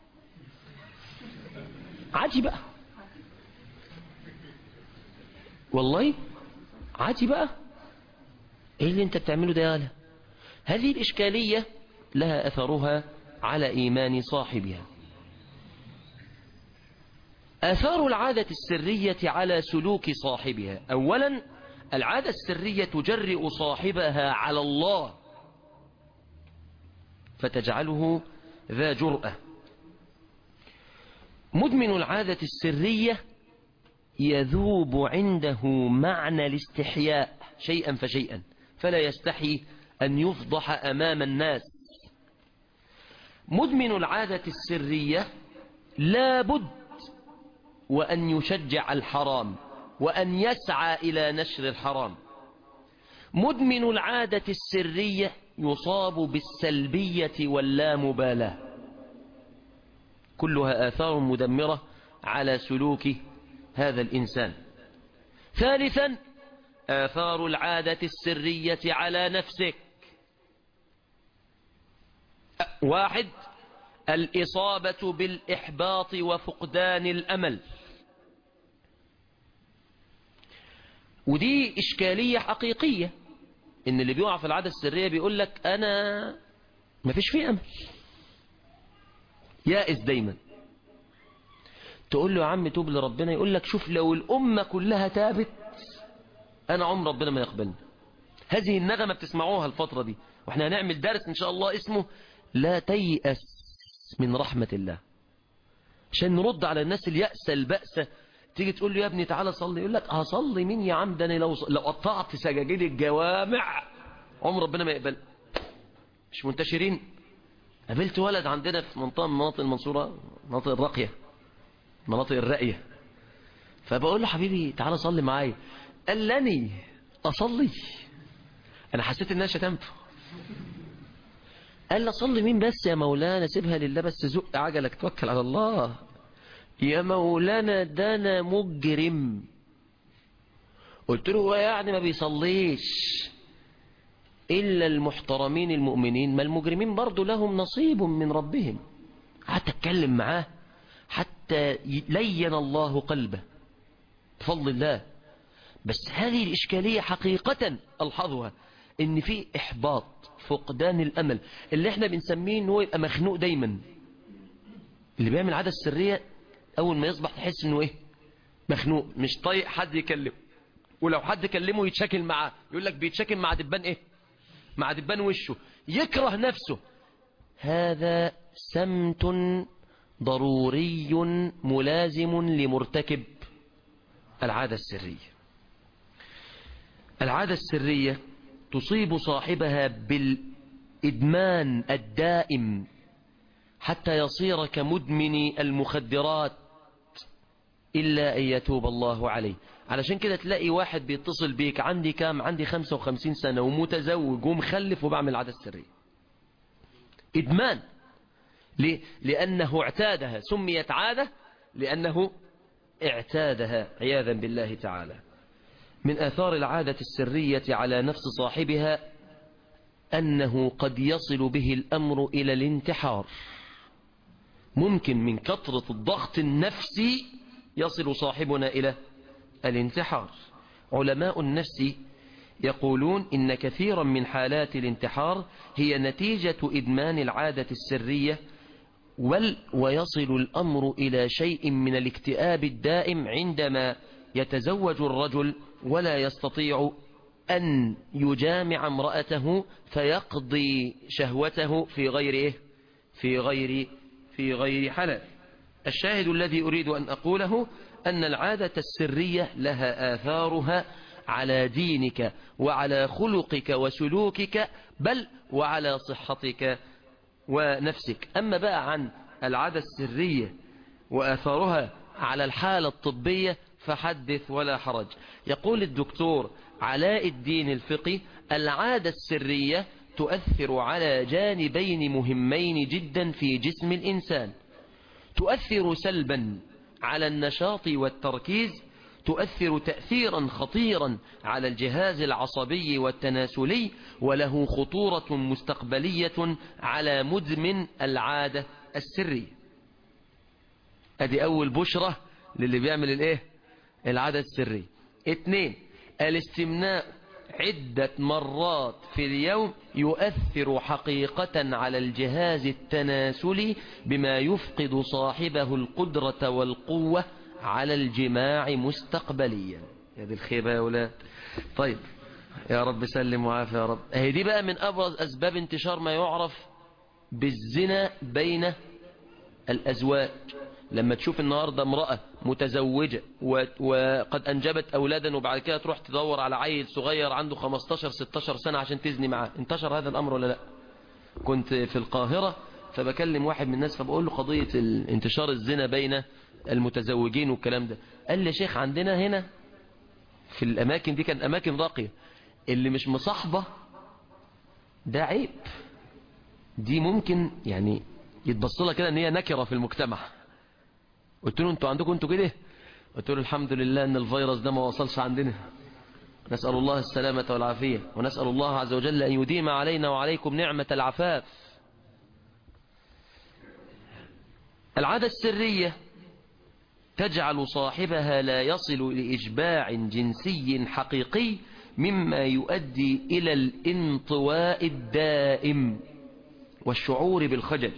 Speaker 2: عادي بقى، والله عادي بقى، ايه اللي انت بتعمله ده يالا؟ هذه الإشكالية لها أثرها على إيمان صاحبها. آثار العادة السرية على سلوك صاحبها: أولا العادة السرية تجرئ صاحبها على الله فتجعله ذا جرأة. مدمن العادة السرية يذوب عنده معنى الاستحياء شيئا فشيئا، فلا يستحي أن يفضح أمام الناس. مدمن العادة السرية لابد وأن يشجع الحرام وأن يسعى إلى نشر الحرام. مدمن العادة السرية يصاب بالسلبية واللامبالاة، كلها آثار مدمرة على سلوك هذا الإنسان. ثالثا آثار العادة السرية على نفسك: واحد، الإصابة بالإحباط وفقدان الأمل، ودي إشكالية حقيقية، إن اللي بيقع في العادة السرية بيقول لك أنا ما فيش فيه أمل، يائس دايما. تقول له يا عم توب لربنا، يقول لك شوف لو الأمة كلها تابت أنا عمر ربنا ما يقبلنا. هذه النغمة بتسمعوها الفترة دي، وإحنا هنعمل درس إن شاء الله اسمه لا تيأس من رحمة الله، عشان نرد على الناس اليأسة البأسة. تيجي تقول له يا ابني تعالى صلي، يقول لك هصلي مين يا عم؟ ده أنا لو قطعت سجاجيد الجوامع عمر ربنا ما يقبل. مش منتشرين؟ قابلت ولد عندنا في منطقة من مناطق المنصورة، مناطق الراقية، مناطق الراقية، فبقول له حبيبي تعالى صلي معايا. قال لني أصلي؟ أنا حسيت إن أنا شتمته. قال له صلي مين بس يا مولانا، سيبها لله بس، زق عجلك توكل على الله. يا مولانا ده انا مجرم. قلت له هو يعني ما بيصليش إلا المحترمين المؤمنين؟ ما المجرمين برضو لهم نصيب من ربهم. حتى اتكلم معاه حتى لين الله قلبه بفضل الله. بس هذه الإشكالية حقيقة ألحظها، إن في إحباط، فقدان الأمل، اللي احنا بنسميه إنه يبقى مخنوق دايما. اللي بيعمل العادة السرية أول ما يصبح تحس إنه إيه؟ مخنوق، مش طايق حد يكلمه، ولو حد كلمه يتشاكل معاه. يقول لك بيتشاكل مع دبان إيه؟ مع دبان وشه، يكره نفسه. هذا سمت ضروري ملازم لمرتكب العادة السرية. العادة السرية تصيب صاحبها بالإدمان الدائم حتى يصير كمدمن المخدرات إلا أن يتوب الله عليه. علشان كده تلاقي واحد بيتصل بيك، عندي كام؟ عندي 55 سنة ومتزوج ومخلف وبعمل العادة السرية. إدمان. ليه؟ لأنه اعتادها. سميت عادة لأنه اعتادها عياذا بالله تعالى. من آثار العادة السرية على نفس صاحبها أنه قد يصل به الأمر إلى الانتحار. ممكن من كثرة الضغط النفسي يصل صاحبنا إلى الانتحار. علماء النفس يقولون إن كثيرا من حالات الانتحار هي نتيجة إدمان العادة السرية، ويصل الأمر إلى شيء من الاكتئاب الدائم عندما يتزوج الرجل ولا يستطيع أن يجامع امرأته فيقضي شهوته في غير إيه؟ في غير حلال. الشاهد الذي أريد أن أقوله أن العادة السرية لها آثارها على دينك وعلى خلقك وسلوكك، بل وعلى صحتك ونفسك. أما بقى عن العادة السرية وآثارها على الحالة الطبية فحدث ولا حرج. يقول الدكتور علاء الدين الفقي: العادة السرية تؤثر على جانبين مهمين جدا في جسم الإنسان. تؤثر سلبا على النشاط والتركيز، تؤثر تأثيرا خطيرا على الجهاز العصبي والتناسلي، وله خطورة مستقبلية على مدمن العادة السرية. ادي اول بشرة للي بيعمل الايه؟ العادة السرية. 2، الاستمناء عدة مرات في اليوم يؤثر حقيقة على الجهاز التناسلي بما يفقد صاحبه القدرة والقوة على الجماع مستقبليا. يا دي الخيبة يا أولاد. طيب يا رب سلم وعافية يا رب. هي دي بقى من أبرز أسباب انتشار ما يعرف بالزنا بين الأزواج. لما تشوف النهاردة امرأة متزوجة وقد أنجبت أولادا وبعد كده تروح تدور على عيل صغير عنده 15-16 سنة عشان تزني معاه، انتشر هذا الأمر ولا لا؟ كنت في القاهرة فبكلم واحد من الناس فبقول له قضية انتشار الزنا بين المتزوجين والكلام ده. قال لي شيخ عندنا هنا في الأماكن دي، كان أماكن راقية، اللي مش مصاحبة ده عيب، دي ممكن يعني يتبص لها كده ان هي نكرة في المجتمع. قلت له انتوا عندكم انتوا كده؟ قلت له الحمد لله ان الفيروس ده ما وصلش عندنا، نسأل الله السلامة والعافية، ونسأل الله عز وجل ان يديم علينا وعليكم نعمة العفاف. العادة السرية تجعل صاحبها لا يصل لإشباع جنسي حقيقي، مما يؤدي إلى الانطواء الدائم والشعور بالخجل.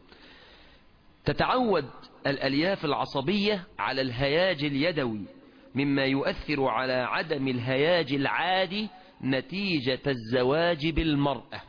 Speaker 2: تتعود الألياف العصبية على الهياج اليدوي، مما يؤثر على عدم الهياج العادي نتيجة الزواج بالمرأة.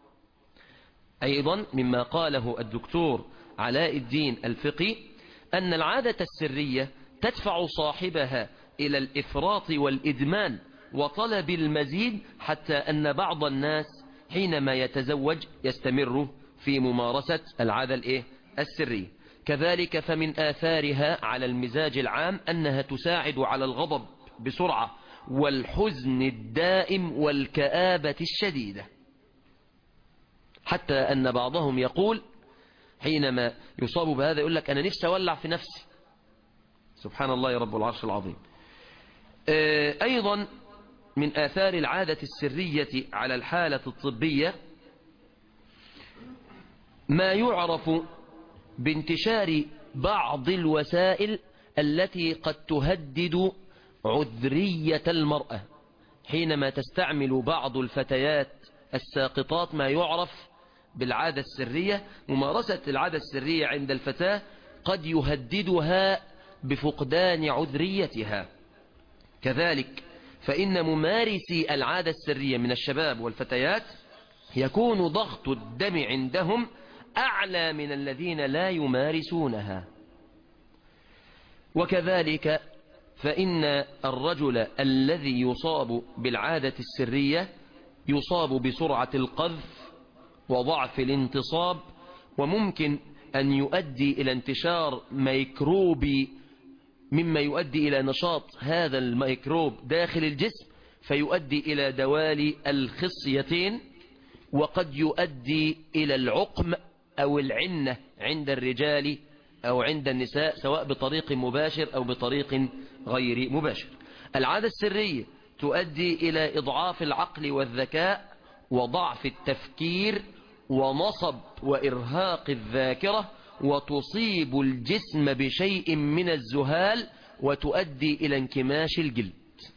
Speaker 2: أيضا مما قاله الدكتور علاء الدين الفقي أن العادة السرية تدفع صاحبها إلى الإفراط والإدمان وطلب المزيد، حتى أن بعض الناس حينما يتزوج يستمر في ممارسة العادة السرية. كذلك فمن آثارها على المزاج العام أنها تساعد على الغضب بسرعة والحزن الدائم والكآبة الشديدة. حتى أن بعضهم يقول حينما يصاب بهذا يقول لك أنا نفسي أولع في نفسي. سبحان الله يا رب العرش العظيم. أيضا من آثار العادة السرية على الحالة الطبية ما يعرف بانتشار بعض الوسائل التي قد تهدد عذرية المرأة، حينما تستعمل بعض الفتيات الساقطات ما يعرف بالعادة السرية. ممارسة العادة السرية عند الفتاة قد يهددها بفقدان عذريتها. كذلك فإن ممارسي العادة السرية من الشباب والفتيات يكون ضغط الدم عندهم أعلى من الذين لا يمارسونها. وكذلك فإن الرجل الذي يصاب بالعادة السرية يصاب بسرعة القذف وضعف الانتصاب، وممكن أن يؤدي إلى انتشار ميكروبي مما يؤدي إلى نشاط هذا الميكروب داخل الجسم فيؤدي إلى دوالي الخصيتين، وقد يؤدي إلى العقم أو العنة عند الرجال أو عند النساء، سواء بطريق مباشر أو بطريق غير مباشر. العادة السرية تؤدي إلى إضعاف العقل والذكاء وضعف التفكير ونصب وإرهاق الذاكرة، وتصيب الجسم بشيء من الزهال وتؤدي إلى انكماش الجلد.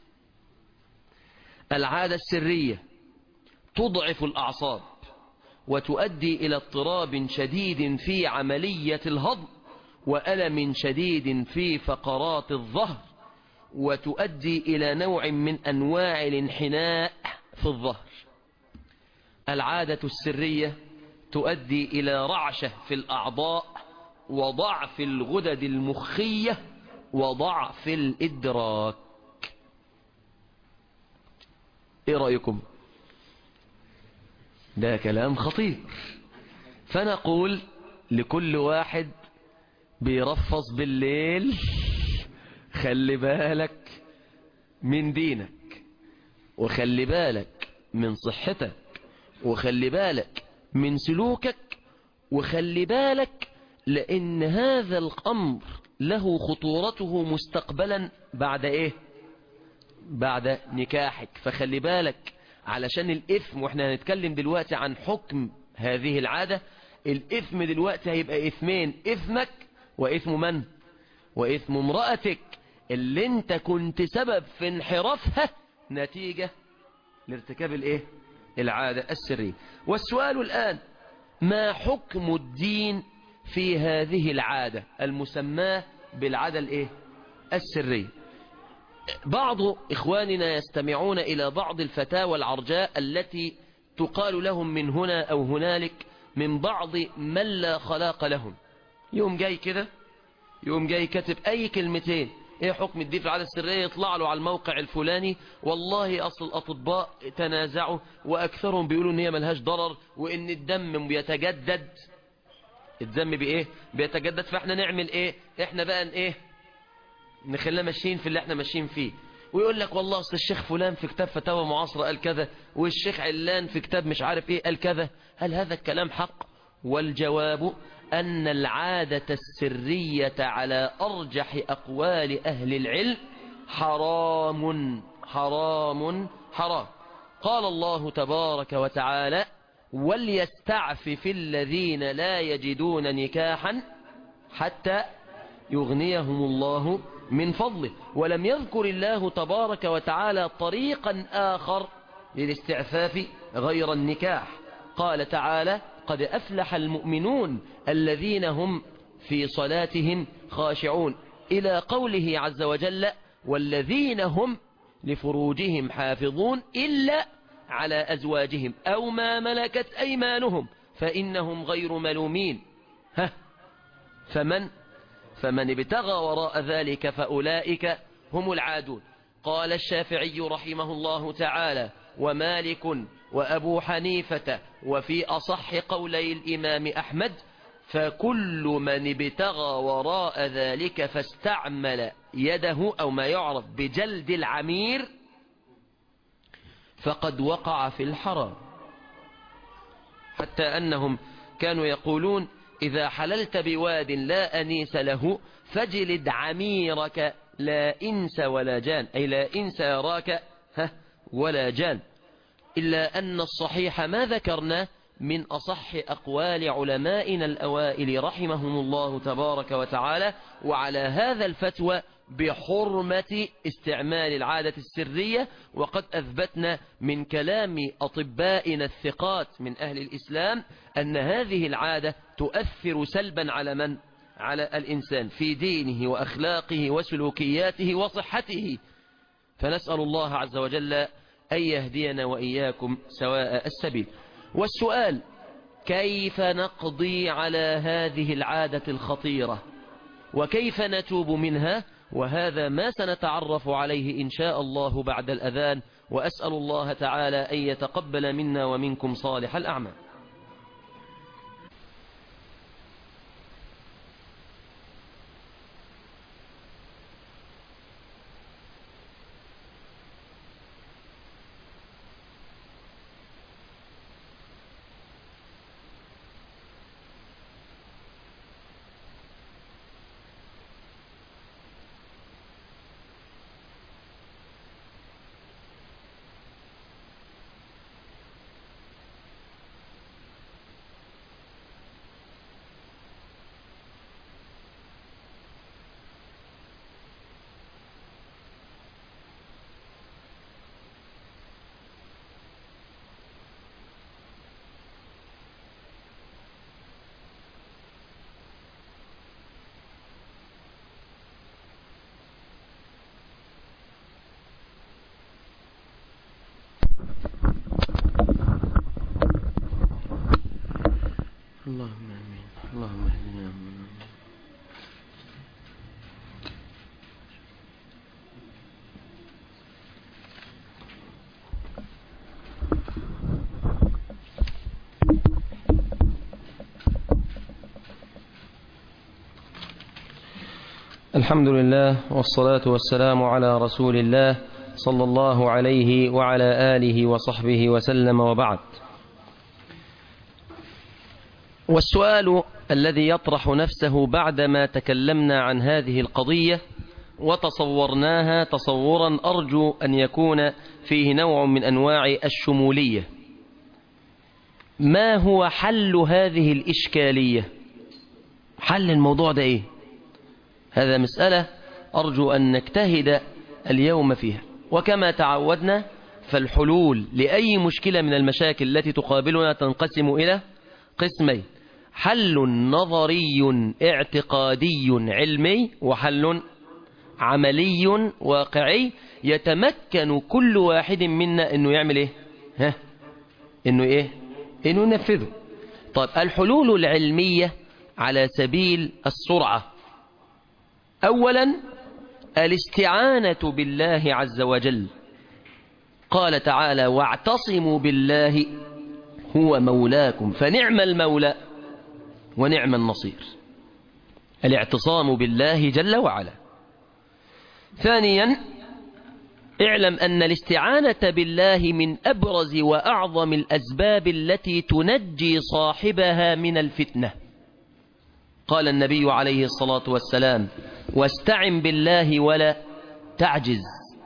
Speaker 2: العادة السرية تضعف الأعصاب وتؤدي إلى اضطراب شديد في عملية الهضم وألم شديد في فقرات الظهر، وتؤدي إلى نوع من أنواع الانحناء في الظهر. العادة السرية تؤدي إلى رعشة في الأعضاء وضعف الغدد المخية وضعف الإدراك. إيه رأيكم؟ ده كلام خطير. فنقول لكل واحد بيرفص بالليل خلي بالك من دينك، وخلي بالك من صحتك، وخلي بالك من سلوكك، وخلي بالك لأن هذا الأمر له خطورته مستقبلا بعد إيه؟ بعد نكاحك. فخلي بالك علشان الإثم، وإحنا هنتكلم دلوقتي عن حكم هذه العادة. الإثم دلوقتي هيبقى إثمين، إثمك وإثم من؟ وإثم امرأتك اللي انت كنت سبب في انحرافها نتيجة لارتكاب الايه؟ العادة السرية. والسؤال الآن ما حكم الدين في هذه العادة المسماة بالعادة الايه؟ السرية. بعض إخواننا يستمعون إلى بعض الفتاوى العرجاء التي تقال لهم من هنا أو هنالك من بعض من لا خلاق لهم، يوم جاي كده، يوم جاي كاتب أي كلمتين، ايه حكم الدين في العادة السرية، يطلع له على الموقع الفلاني والله أصل الأطباء تنازعوا وأكثرهم بيقولوا ان هي ملهاش ضرر وان الدم بيتجدد. الدم بإيه؟ بيتجدد. فاحنا نعمل ايه؟ احنا بقى ايه؟ نخلينا ماشيين في اللي احنا ماشيين فيه. ويقول لك والله اصل الشيخ فلان في كتاب فتاوى معاصرة قال كذا، والشيخ علان في كتاب مش عارف ايه قال كذا. هل هذا الكلام حق؟ والجواب أن العادة السرية على أرجح أقوال أهل العلم حرام حرام حرام. قال الله تبارك وتعالى وليستعفف الذين لا يجدون نكاحا حتى يغنيهم الله من فضله. ولم يذكر الله تبارك وتعالى طريقا آخر للاستعفاف غير النكاح. قال تعالى قد أفلح المؤمنون الذين هم في صلاتهم خاشعون، إلى قوله عز وجل والذين هم لفروجهم حافظون إلا على أزواجهم أو ما ملكت أيمانهم فإنهم غير ملومين. فمن ابتغى وراء ذلك فأولئك هم العادون. قال الشافعي رحمه الله تعالى ومالك وأبو حنيفة وفي أصح قولي الإمام أحمد فكل من ابتغى وراء ذلك فاستعمل يده أو ما يعرف بجلد العمير فقد وقع في الحرام. حتى أنهم كانوا يقولون إذا حللت بواد لا أنيس له فاجلد عميرك لا إنس ولا جان، أي لا إنس يراك ولا جان. إلا أن الصحيح ما ذكرنا من أصح أقوال علمائنا الأوائل رحمهم الله تبارك وتعالى، وعلى هذا الفتوى بحرمة استعمال العادة السرية. وقد أثبتنا من كلام أطبائنا الثقات من أهل الإسلام أن هذه العادة تؤثر سلبا على من؟ على الإنسان في دينه وأخلاقه وسلوكياته وصحته. فنسأل الله عز وجل أن يهدينا وإياكم سواء السبيل. والسؤال: كيف نقضي على هذه العادة الخطيرة وكيف نتوب منها؟ وهذا ما سنتعرف عليه إن شاء الله بعد الأذان، وأسأل الله تعالى أن يتقبل منا ومنكم صالح الأعمال. اللهم آمين. اللهم اهدنا. الحمد لله والصلاة والسلام على رسول الله صلى الله عليه وعلى آله وصحبه وسلم، وبعد. والسؤال الذي يطرح نفسه بعدما تكلمنا عن هذه القضية وتصورناها تصورا أرجو أن يكون فيه نوع من أنواع الشمولية: ما هو حل هذه الإشكالية؟ حل الموضوع ده إيه؟ هذا مسألة أرجو أن نجتهد اليوم فيها. وكما تعودنا فالحلول لأي مشكلة من المشاكل التي تقابلنا تنقسم إلى قسمين: حل نظري اعتقادي علمي، وحل عملي واقعي يتمكن كل واحد منا انه يعمل ايه؟ انه ينفذه. طيب، الحلول العلمية على سبيل السرعة: اولا الاستعانة بالله عز وجل. قال تعالى: واعتصموا بالله هو مولاكم فنعم المولى ونعم النصير. الاعتصام بالله جل وعلا. ثانيا، اعلم أن الاستعانة بالله من أبرز وأعظم الأسباب التي تنجي صاحبها من الفتنة. قال النبي عليه الصلاة والسلام: واستعن بالله ولا تعجز.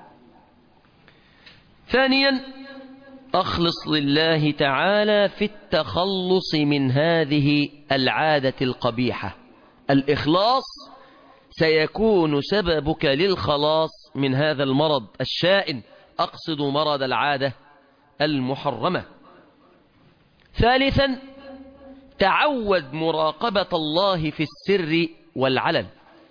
Speaker 2: ثانيا، أخلص لله تعالى في التخلص من هذه العادة القبيحة. الإخلاص سيكون سببك للخلاص من هذا المرض الشائن، أقصد مرض العادة المحرمة. ثالثا، تعود مراقبة الله في السر والعلن.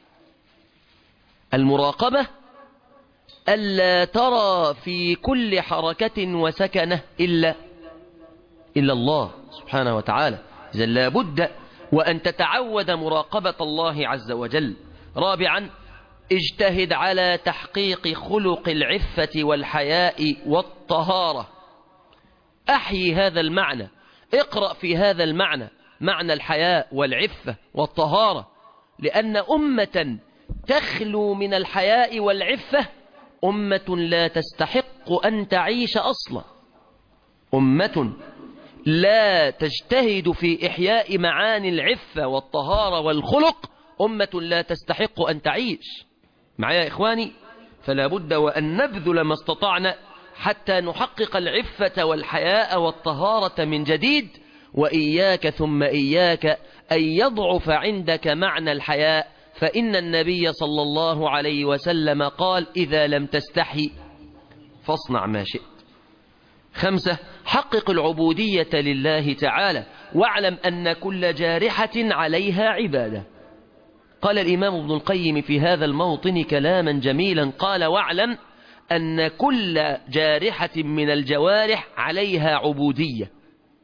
Speaker 2: المراقبة ألا ترى في كل حركة وسكنة إلا الله سبحانه وتعالى. إذن لا بد وأن تتعود مراقبة الله عز وجل. رابعا، اجتهد على تحقيق خلق العفة والحياء والطهارة. أحيي هذا المعنى، اقرأ في هذا المعنى، معنى الحياء والعفة والطهارة، لأن أمة تخلو من الحياء والعفة أمة لا تستحق أن تعيش أصلا. أمة لا تجتهد في إحياء معاني العفة والطهارة والخلق، أمة لا تستحق أن تعيش. معايا يا إخواني؟ فلا بد وأن نبذل ما استطعنا حتى نحقق العفة والحياء والطهارة من جديد. وإياك ثم إياك أن يضعف عندك معنى الحياء، فإن النبي صلى الله عليه وسلم قال: إذا لم تستحي فاصنع ما شئت. 5. حقق العبودية لله تعالى، واعلم أن كل جارحة عليها عبادة. قال الإمام ابن القيم في هذا الموطن كلاما جميلا، قال: واعلم أن كل جارحة من الجوارح عليها عبودية.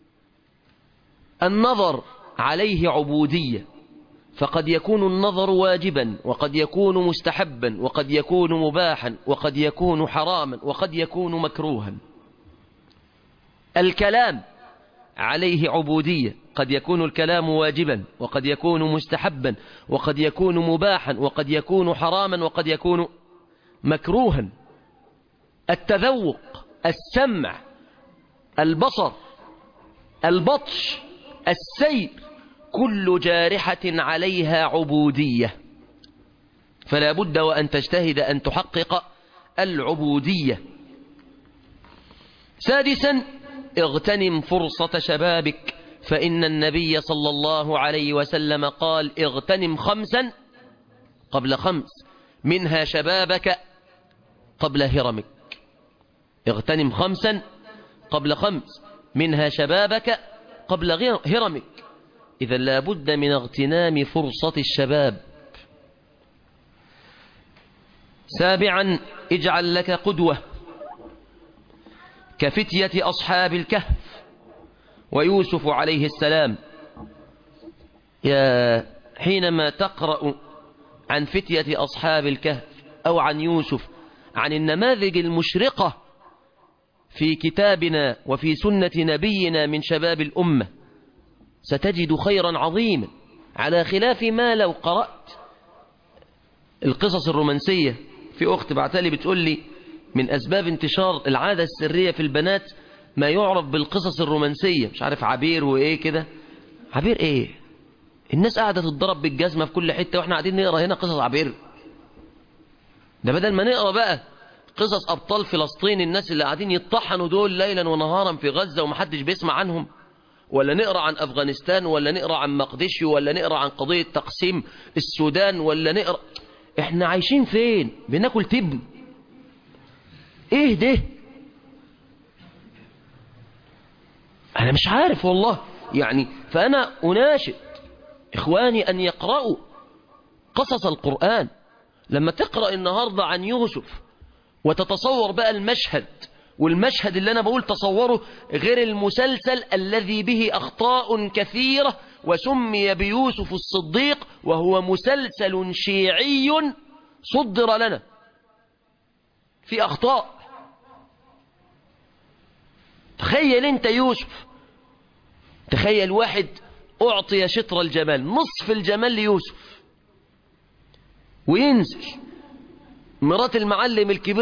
Speaker 2: النظر عليه عبودية، فقد يكون النظر واجبا، وقد يكون مستحبا، وقد يكون مباحا، وقد يكون حراما، وقد يكون مكروها. الكلام عليه عبودية، قد يكون الكلام واجبا، وقد يكون مستحبا، وقد يكون مباحا، وقد يكون حراما، وقد يكون مكروها. التذوق، السمع، البصر، البطش، السير، كل جارحة عليها عبودية، فلا بد وأن تجتهد أن تحقق العبودية. 6. اغتنم فرصة شبابك، فإن النبي صلى الله عليه وسلم قال: اغتنم 5 قبل 5، منها شبابك قبل هرمك. اغتنم 5 قبل 5، منها شبابك قبل هرمك. إذا لا بد من اغتنام فرصة الشباب. 7. اجعل لك قدوة كفتية أصحاب الكهف ويوسف عليه السلام. حينما تقرأ عن فتية أصحاب الكهف أو عن يوسف، عن النماذج المشرقة في كتابنا وفي سنة نبينا من شباب الأمة، ستجد خيرا عظيما، على خلاف ما لو قرأت القصص الرومانسية. في أخت بعتلي بتقول لي من أسباب انتشار العادة السرية في البنات ما يعرف بالقصص الرومانسية، مش عارف عبير وإيه كده. عبير إيه؟ الناس قاعدة تتضرب بالجزمة في كل حتة، وإحنا قاعدين نقرأ هنا قصص عبير. ده بدل ما نقرأ بقى قصص أبطال فلسطين، الناس اللي قاعدين يطحنوا دول ليلا ونهارا في غزة ومحدش بيسمع عنهم، ولا نقرأ عن أفغانستان، ولا نقرأ عن مقدشي، ولا نقرأ عن قضية تقسيم السودان، ولا نقرأ. إحنا عايشين فين؟ بناكل تبن. إيه ده؟ أنا مش عارف والله يعني. فأنا أناشد إخواني أن يقرأوا قصص القرآن. لما تقرأ النهاردة عن يوسف وتتصور بقى المشهد، والمشهد اللي أنا بقول تصوره غير المسلسل الذي به أخطاء كثيرة وسمي بيوسف الصديق، وهو مسلسل شيعي صدر لنا في أخطاء. تخيل أنت يوسف، تخيل واحد أعطي شطر الجمال، نصف الجمال ليوسف، وينزل مرات المعلم الكبير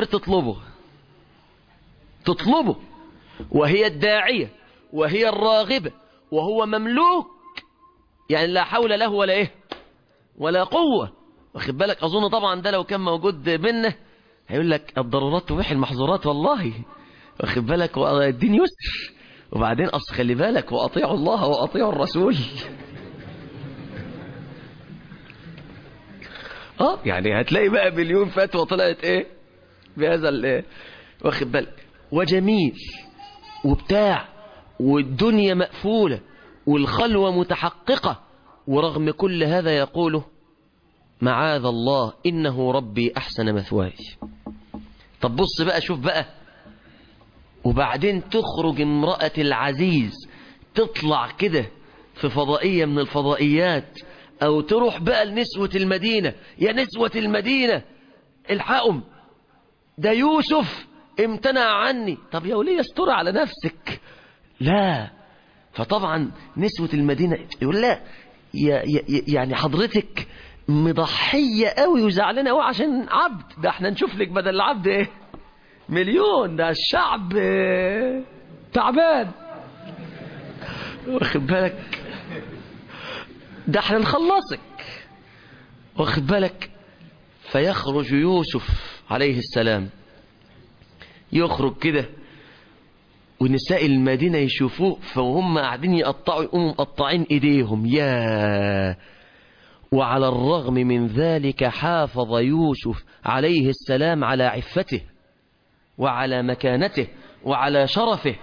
Speaker 2: تطلبه وهي الداعية وهي الراغبة وهو مملوك، يعني لا حول له ولا إيه ولا قوة. واخد بالك؟ أظن طبعا ده لو كان موجود بيننا هيقول لك الضرورات تبيح المحظورات والله. واخد بالك؟ والدين يسر. وبعدين أصل خلي بالك، وأطيعوا الله وأطيعوا الرسول. يعني هتلاقي بقى مليون فتوى طلعت ايه بهذا الايه. واخد بالك؟ وجميل وبتاع، والدنيا مقفولة والخلوة متحققة، ورغم كل هذا يقوله: معاذ الله إنه ربي أحسن مثواي. طب بص بقى، شوف بقى. وبعدين تخرج امرأة العزيز تطلع كده في فضائية من الفضائيات، أو تروح بقى لنسوة المدينة: يا نسوة المدينة الحقهم، ده يوسف امتنع عني. طب يا وليه استر على نفسك. لا، فطبعا نسوة المدينة يقول: لا يعني حضرتك مضحية قوي وزعلانة قوي عشان عبد، ده احنا نشوف لك بدل العبد ايه مليون، ده الشعب تعبان. واخد بالك؟ ده احنا نخلصك، واخد بالك؟ فيخرج يوسف عليه السلام، يخرج كده ونساء المدينة يشوفوه، فهم قاعدين يقطعوا يقوموا مقطعين ايديهم. يا وعلى الرغم من ذلك حافظ يوسف عليه السلام على عفته وعلى مكانته وعلى شرفه.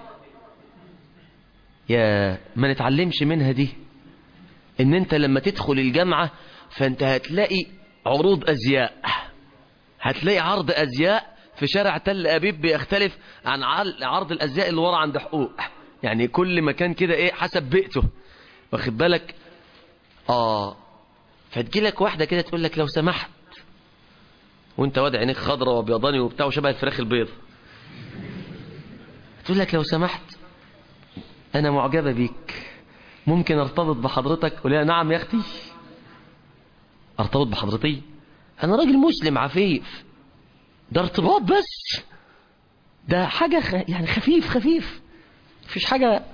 Speaker 2: يا ما نتعلمش منها دي؟ ان انت لما تدخل الجامعة فانت هتلاقي عروض ازياء، هتلاقي عرض ازياء في شارع تل ابيب بيختلف عن عرض الازياء اللي ورا عند حقوق. يعني كل مكان كده ايه حسب بيئته، واخد بالك؟ فتجيلك واحدة كده تقول لك لو سمحت، وانت واد عينيك خضرة وابيضاني وبتاع وشبه الفراخ البيض، تقول لك لو سمحت انا معجبة بيك، ممكن ارتبط بحضرتك؟ قول لها نعم يا اختي. ارتبط بحضرتي؟ انا راجل مسلم عفيف. ده ارتباط بس، ده حاجة يعني خفيف، مفيش حاجة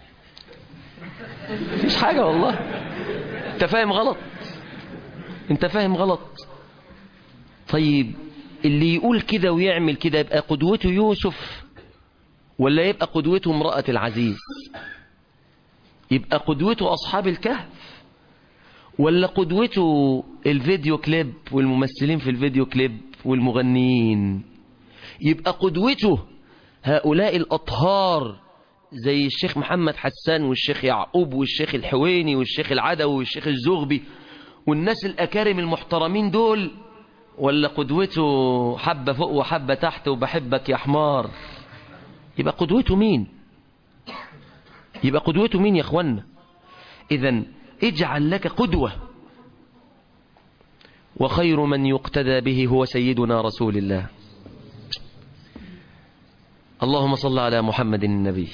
Speaker 2: والله. انت فاهم غلط، انت فاهم غلط. طيب اللي يقول كده ويعمل كده يبقى قدوته يوسف ولا يبقى قدوته امرأة العزيز؟ يبقى قدوته أصحاب الكهف ولا قدوته الفيديو كليب والممثلين في الفيديو كليب والمغنيين؟ يبقى قدوته هؤلاء الأطهار زي الشيخ محمد حسان والشيخ يعقوب والشيخ الحويني والشيخ العدوي والشيخ الزغبي والناس الأكارم المحترمين دول، ولا قدوته حبة فوق وحبة تحت وبحبك يا حمار؟ يبقى قدوته مين؟ يبقى قدوته مين يا اخوانا؟ إذن اجعل لك قدوة، وخير من يقتدى به هو سيدنا رسول الله. اللهم صل على محمد النبي.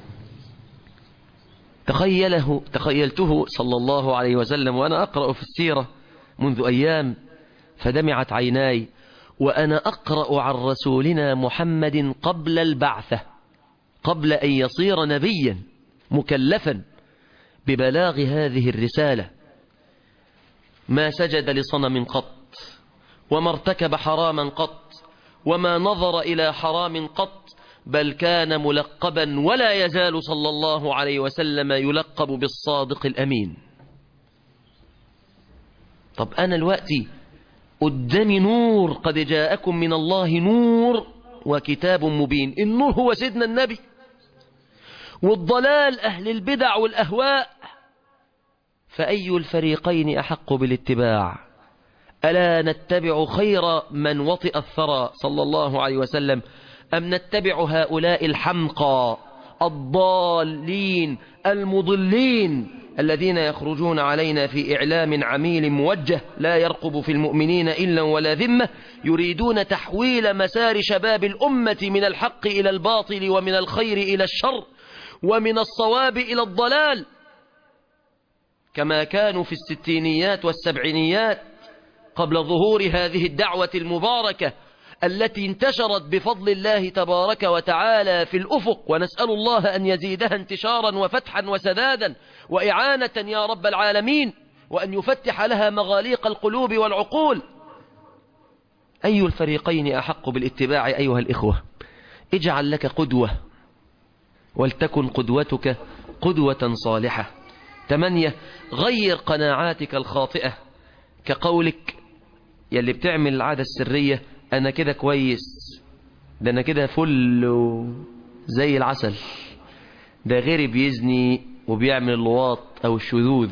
Speaker 2: تخيلته صلى الله عليه وسلم وأنا أقرأ في السيرة منذ أيام فدمعت عيناي وأنا أقرأ عن رسولنا محمد قبل البعثة، قبل أن يصير نبيا مكلفا ببلاغ هذه الرسالة. ما سجد لصنم قط، وما ارتكب حراما قط، وما نظر إلى حرام قط، بل كان ملقبا ولا يزال صلى الله عليه وسلم يلقب بالصادق الأمين. طب أنا دلوقتي قدامي نور، قد جاءكم من الله نور وكتاب مبين. النور هو سيدنا النبي، والضلال أهل البدع والأهواء. فأي الفريقين أحق بالاتباع؟ ألا نتبع خير من وطئ الثرى صلى الله عليه وسلم، أم نتبع هؤلاء الحمقى الضالين المضلين الذين يخرجون علينا في إعلام عميل موجه لا يرقب في المؤمنين إلا ولا ذمة، يريدون تحويل مسار شباب الأمة من الحق إلى الباطل ومن الخير إلى الشر ومن الصواب إلى الضلال، كما كانوا في الستينيات والسبعينيات قبل ظهور هذه الدعوة المباركة التي انتشرت بفضل الله تبارك وتعالى في الأفق، ونسأل الله أن يزيدها انتشارا وفتحا وسدادا وإعانة يا رب العالمين، وأن يفتح لها مغاليق القلوب والعقول. أي الفريقين أحق بالاتباع أيها الإخوة؟ اجعل لك قدوة، ولتكن قدوتك قدوة صالحة. 8. غير قناعاتك الخاطئة، كقولك يلي بتعمل العادة السرية أنا كده كويس، ده أنا كده فل زي العسل، ده غيري بيزني وبيعمل اللواط أو الشذوذ،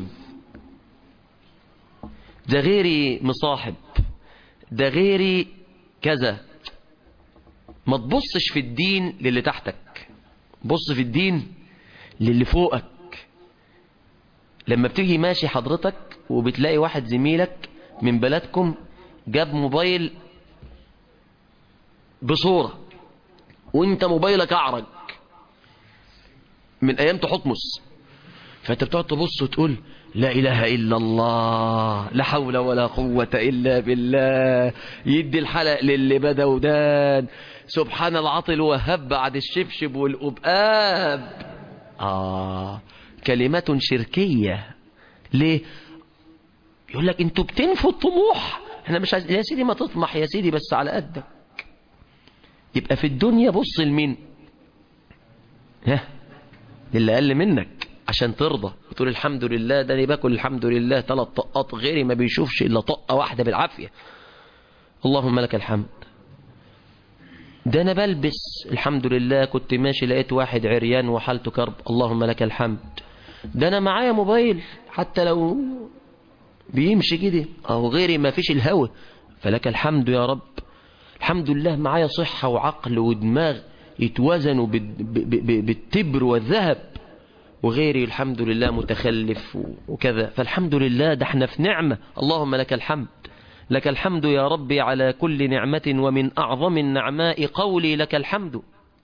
Speaker 2: ده غيري مصاحب، ده غيري كذا. ما تبصش في الدين للي تحتك، بص في الدين للي فوقك. لما بتيجي ماشي حضرتك وبتلاقي واحد زميلك من بلدكم جاب موبايل بصورة وانت موبايلك اعرج من ايام تحطمس، فانت بتقعد تبص وتقول لا اله الا الله، لا حول ولا قوة الا بالله، يدي الحلق للي بدا ودان، سبحان العاطل وهب بعد الشبشب والقبقاب. كلمة شركية. ليه؟ يقول لك انتوا بتنفوا الطموح، احنا مش عايز... يا سيدي ما تطمح يا سيدي بس على قدك. يبقى في الدنيا بص لمين؟ للي أقل منك عشان ترضى وتقول الحمد لله، ده انا باكل الحمد لله 3 طقات، غيري ما بيشوفش الا طقة واحدة بالعافية، اللهم لك الحمد. ده انا بلبس الحمد لله، كنت ماشي لقيت واحد عريان وحالته كرب، اللهم لك الحمد. ده انا معايا موبايل حتى لو بيمشي كده او غيري ما فيش الهوى، فلك الحمد يا رب. الحمد لله معايا صحة وعقل ودماغ يتوازنوا بالتبر والذهب، وغيري الحمد لله متخلف وكذا، فالحمد لله ده احنا في نعمة، اللهم لك الحمد. لك الحمد يا ربي على كل نعمة، ومن أعظم النعماء قولي لك الحمد.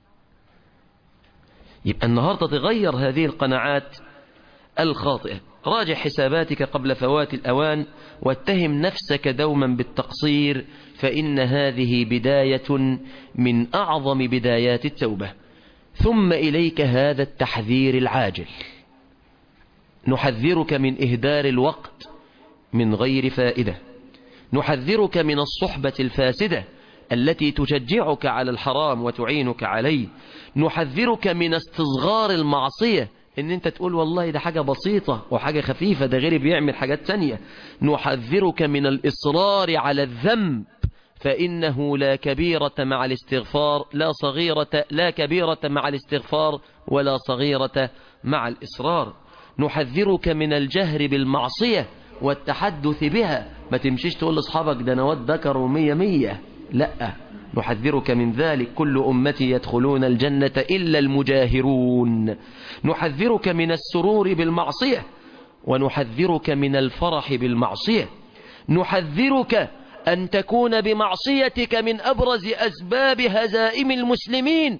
Speaker 2: يبقى النهاردة تغير هذه القناعات الخاطئة. راجع حساباتك قبل فوات الأوان، واتهم نفسك دوما بالتقصير، فإن هذه بداية من أعظم بدايات التوبة. ثم إليك هذا التحذير العاجل، نحذرك من إهدار الوقت من غير فائدة، نحذرك من الصحبة الفاسدة التي تشجعك على الحرام وتعينك عليه، نحذرك من استصغار المعصية، ان انت تقول والله ده حاجة بسيطة وحاجة خفيفة، ده غيري بيعمل حاجات تانية. نحذرك من الإصرار على الذنب، فإنه لا كبيرة مع الاستغفار، لا كبيرة مع الاستغفار ولا صغيرة مع الإصرار. نحذرك من الجهر بالمعصية والتحدث بها، ما تمشيش تقول لأصحابك ده نواد ذكر 100، لا، نحذرك من ذلك. كل أمتي يدخلون الجنة إلا المجاهرون. نحذرك من السرور بالمعصية، ونحذرك من الفرح بالمعصية. نحذرك أن تكون بمعصيتك من أبرز أسباب هزائم المسلمين.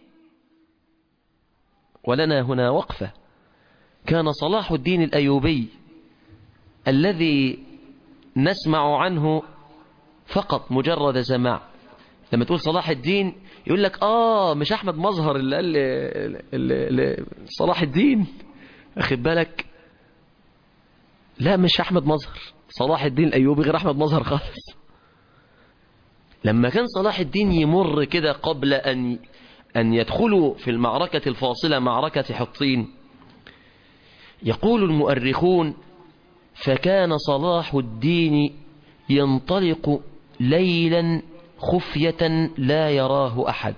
Speaker 2: ولنا هنا وقفة. كان صلاح الدين الأيوبي الذي نسمع عنه فقط مجرد سماع، لما تقول صلاح الدين يقول لك مش أحمد مظهر اللي قال اللي صلاح الدين، أخد بالك؟ لا، مش أحمد مظهر، صلاح الدين الأيوبي غير أحمد مظهر خالص. لما كان صلاح الدين يمر كده قبل أن يدخلوا في المعركة الفاصلة، معركة حطين، يقول المؤرخون فكان صلاح الدين ينطلق ليلا خفية لا يراه أحد،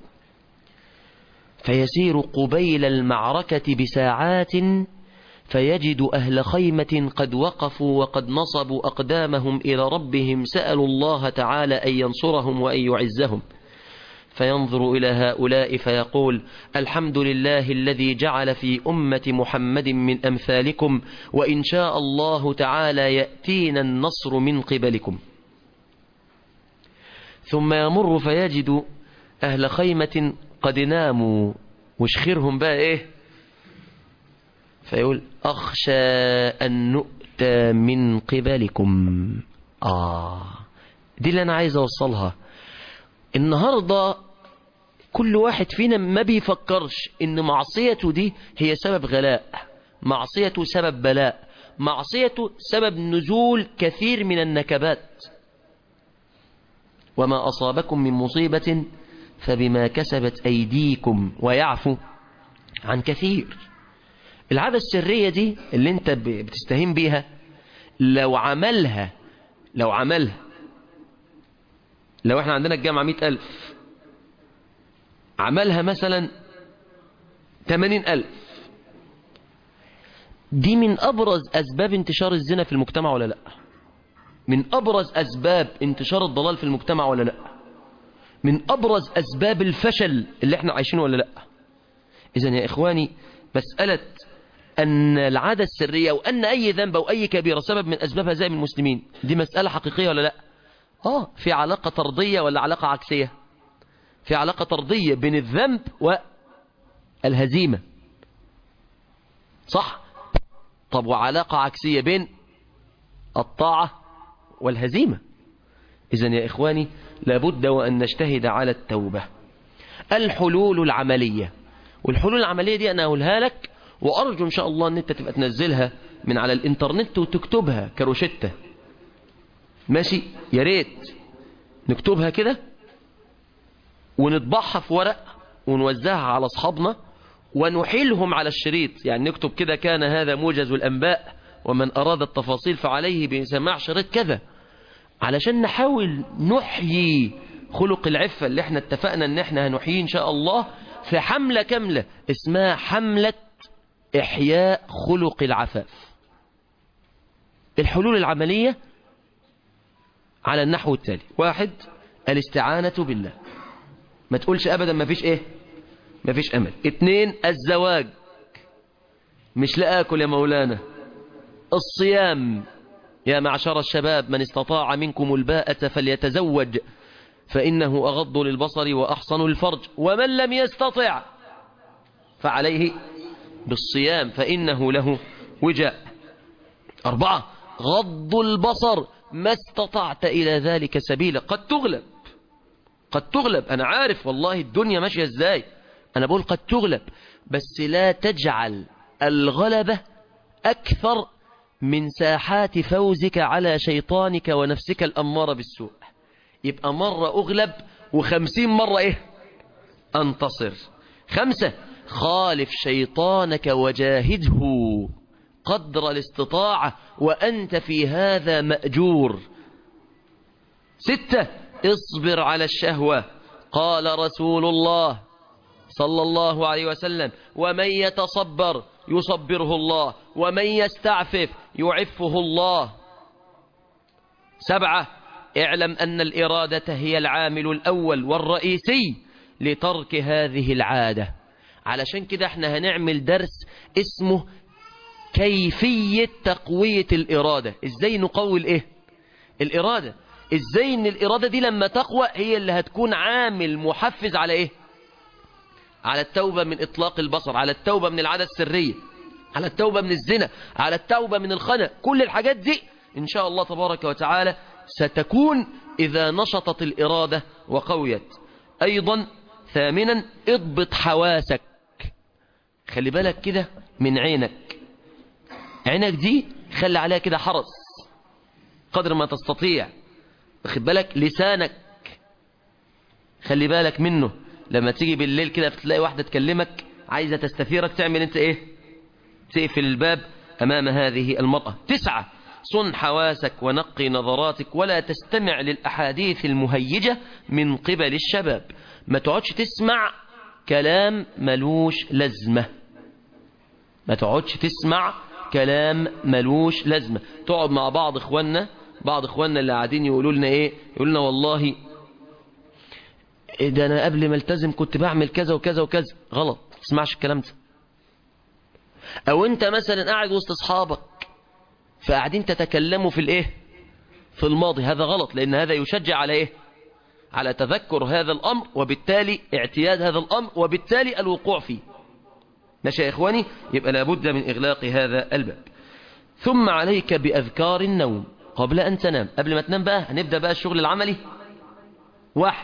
Speaker 2: فيسير قبيل المعركة بساعات فيجد أهل خيمة قد وقفوا وقد نصبوا أقدامهم إلى ربهم، سألوا الله تعالى أن ينصرهم وأن يعزهم، فينظر إلى هؤلاء فيقول الحمد لله الذي جعل في أمة محمد من أمثالكم، وإن شاء الله تعالى يأتينا النصر من قبلكم. ثم يمر فيجد أهل خيمة قد ناموا، وشخيرهم بقى إيه؟ فيقول أخشى أن نؤتى من قبلكم. دي اللي أنا عايز أوصلها النهاردة. كل واحد فينا ما بيفكرش إن معصيته دي هي سبب غلاء، معصيته سبب بلاء، معصيته سبب نزول كثير من النكبات. وما أصابكم من مصيبة فبما كسبت أيديكم ويعفو عن كثير. العادة السرية دي اللي انت بتستهين بيها، لو عملها لو احنا عندنا الجامعة 100,000، عملها مثلا 80,000، دي من أبرز أسباب انتشار الزنا في المجتمع ولا لا؟ من أبرز أسباب انتشار الضلال في المجتمع ولا لا؟ من أبرز أسباب الفشل اللي احنا عايشينه ولا لا؟ إذن يا إخواني، مسألة أن العادة السرية وأن أي ذنب أو أي كبيرة سبب من أسباب هزائم المسلمين، دي مسألة حقيقية ولا لا؟ في علاقة طردية ولا علاقة عكسية؟ في علاقة طردية بين الذنب والهزيمة، صح؟ طب وعلاقة عكسية بين الطاعة والهزيمة. إذن يا إخواني، لابد وأن نجتهد على التوبة. الحلول العملية، والحلول العملية دي أنا أقولها لك وأرجو إن شاء الله أن أنت تبقى تنزلها من على الإنترنت وتكتبها كروشتة. ماشي؟ يا ريت نكتبها كده ونطبعها في ورق ونوزعها على أصحابنا ونحيلهم على الشريط. يعني نكتب كده: كان هذا موجز الأنباء، ومن أراد التفاصيل فعليه بسماع شريط كذا، علشان نحاول نحيي خلق العفة اللي احنا اتفقنا ان احنا هنحييه ان شاء الله في حملة كاملة اسمها حملة إحياء خلق العفاف. الحلول العملية على النحو التالي: 1. الاستعانة بالله، ما تقولش أبدا ما فيش إيه، ما فيش أمل. 2. الزواج، مش لآكل يا مولانا. الصيام، يا معشر الشباب من استطاع منكم الباءة فليتزوج فإنه أغض للبصر وأحصن للفرج، ومن لم يستطع فعليه بالصيام فإنه له وجاء. 4. غض البصر ما استطعت إلى ذلك سبيلا. قد تغلب، قد تغلب، أنا عارف والله الدنيا ماشية إزاي، أنا بقول قد تغلب، بس لا تجعل الغلبة أكثر من ساحات فوزك على شيطانك ونفسك الأمارة بالسوء. يبقى مرة أغلب و50 مرة إيه؟ أنتصر. 5. خالف شيطانك وجاهده قدر الاستطاعة وأنت في هذا مأجور. 6. اصبر على الشهوة. قال رسول الله صلى الله عليه وسلم: ومن يتصبر يصبره الله، ومن يستعفف يعفه الله. 7. اعلم أن الإرادة هي العامل الأول والرئيسي لترك هذه العادة. علشان كده احنا هنعمل درس اسمه كيفية تقوية الإرادة. ازاي نقوي الايه؟ الإرادة. ازاي ان الإرادة دي لما تقوى هي اللي هتكون عامل محفز على ايه؟ على التوبة من إطلاق البصر، على التوبة من العادة السرية، على التوبة من الزنا، على التوبة من الخنا. كل الحاجات دي إن شاء الله تبارك وتعالى ستكون إذا نشطت الإرادة وقويت. أيضا 8. اضبط حواسك. خلي بالك كده من عينك. عينك دي خلي عليها كده حرص قدر ما تستطيع. خلي بالك لسانك، خلي بالك منه. لما تيجي بالليل كده تلاقي واحدة تكلمك عايزة تستثيرك، تعمل انت ايه؟ تقفل الباب امام هذه المرأة. 9. صن حواسك ونقي نظراتك ولا تستمع للأحاديث المهيجة من قبل الشباب. ما تقعدش تسمع كلام ملوش لازمة، ما تقعدش تسمع كلام ملوش لازمة. تقعد مع بعض اخواننا اللي قاعدين يقولوا لنا ايه؟ يقولوا لنا والله ده انا قبل ما التزم كنت بعمل كذا وكذا وكذا. غلط، ما تسمعش الكلام ده. او انت مثلا قاعد وسط اصحابك فقاعدين تتكلموا في الايه؟ في الماضي. هذا غلط، لان هذا يشجع على ايه؟ على تذكر هذا الامر وبالتالي اعتياد هذا الامر وبالتالي الوقوع فيه. ماشي يا اخواني؟ يبقى لابد من اغلاق هذا الباب. ثم عليك باذكار النوم قبل ان تنام. قبل ما تنام بقى هنبدأ بقى الشغل العملي. 1.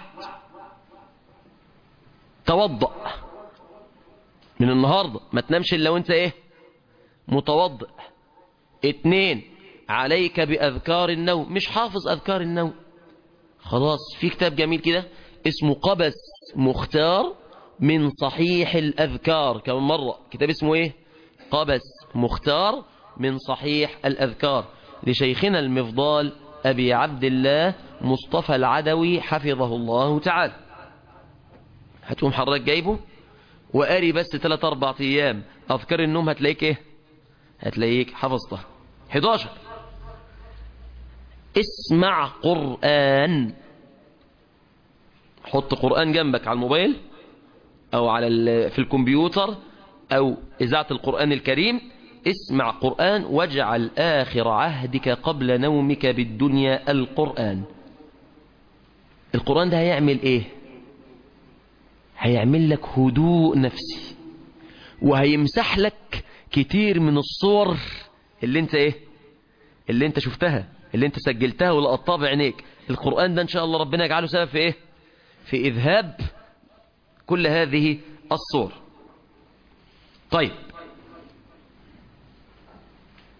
Speaker 2: توضأ من النهاردة، ما تنامش إلا وانت ايه؟ متوضئ. 2. عليك بأذكار النوم. مش حافظ أذكار النوم؟ خلاص، في كتاب جميل كده اسمه قبس مختار من صحيح الأذكار. كمان مرة، كتاب اسمه ايه؟ قبس مختار من صحيح الأذكار لشيخنا المفضال أبي عبد الله مصطفى العدوي حفظه الله تعالى. هتقوم حضرتك جايبه وقاري بس 3-4 أيام أذكار النوم، هتلاقيك ايه؟ هتلاقيك حفظتها. 11. اسمع قرآن. حط قرآن جنبك على الموبايل أو على في الكمبيوتر أو إذاعة القرآن الكريم. اسمع قرآن واجعل آخر عهدك قبل نومك بالدنيا القرآن. القرآن ده هيعمل ايه؟ هيعمل لك هدوء نفسي، وهيمسح لك كتير من الصور اللي انت ايه؟ اللي انت شفتها، اللي انت سجلتها ولقطتها بعينيك. القرآن ده ان شاء الله ربنا يجعله سبب في ايه؟ في اذهاب كل هذه الصور. طيب،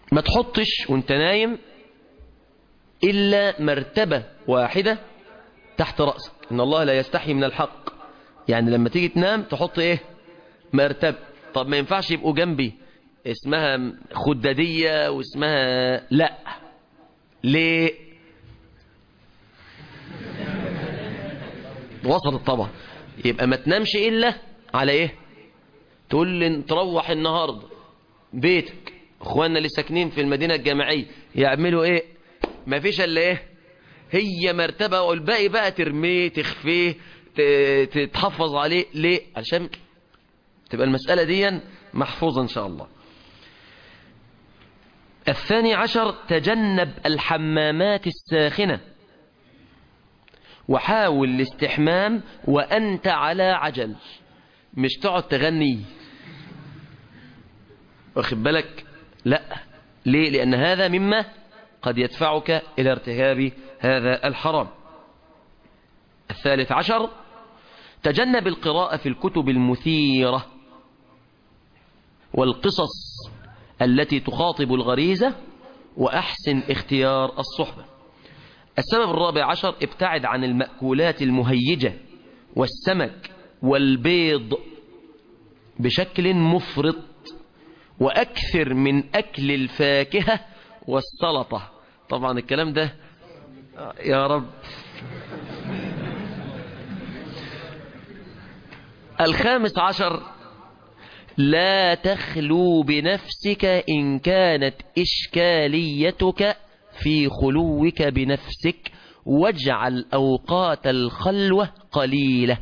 Speaker 2: ما تحطش وانت نايم إلا مرتبة واحدة تحت رأسك. إن الله لا يستحي من الحق. يعني لما تيجي تنام تحط إيه؟ مرتبة. طب ما ينفعش يبقوا جنبي اسمها خدادية واسمها لا. ليه؟ وصلت طبعا. يبقى ما تنامش إلا على إيه؟ تقول لي تروح النهاردة بيتك، اخواننا اللي ساكنين في المدينة الجامعية يعملوا ايه؟ ما فيش الا ايه؟ هي مرتبة، والباقي بقى ترميه تخفيه تتحفظ عليه. ليه؟ عشان تبقى المسألة دي محفوظة ان شاء الله. 12، تجنب الحمامات الساخنة، وحاول الاستحمام وأنت على عجل. مش تقعد تغني، واخد بالك؟ لا. ليه؟ لأن هذا مما قد يدفعك إلى ارتكاب هذا الحرام. 13، تجنب القراءة في الكتب المثيرة والقصص التي تخاطب الغريزة، وأحسن اختيار الصحبة. السبب 14، ابتعد عن المأكولات المهيجة والسمك والبيض بشكل مفرط، وأكثر من أكل الفاكهة والسلطة. طبعا الكلام ده يا رب. 15، لا تخلو بنفسك إن كانت إشكاليتك في خلوك بنفسك، واجعل أوقات الخلوة قليلة.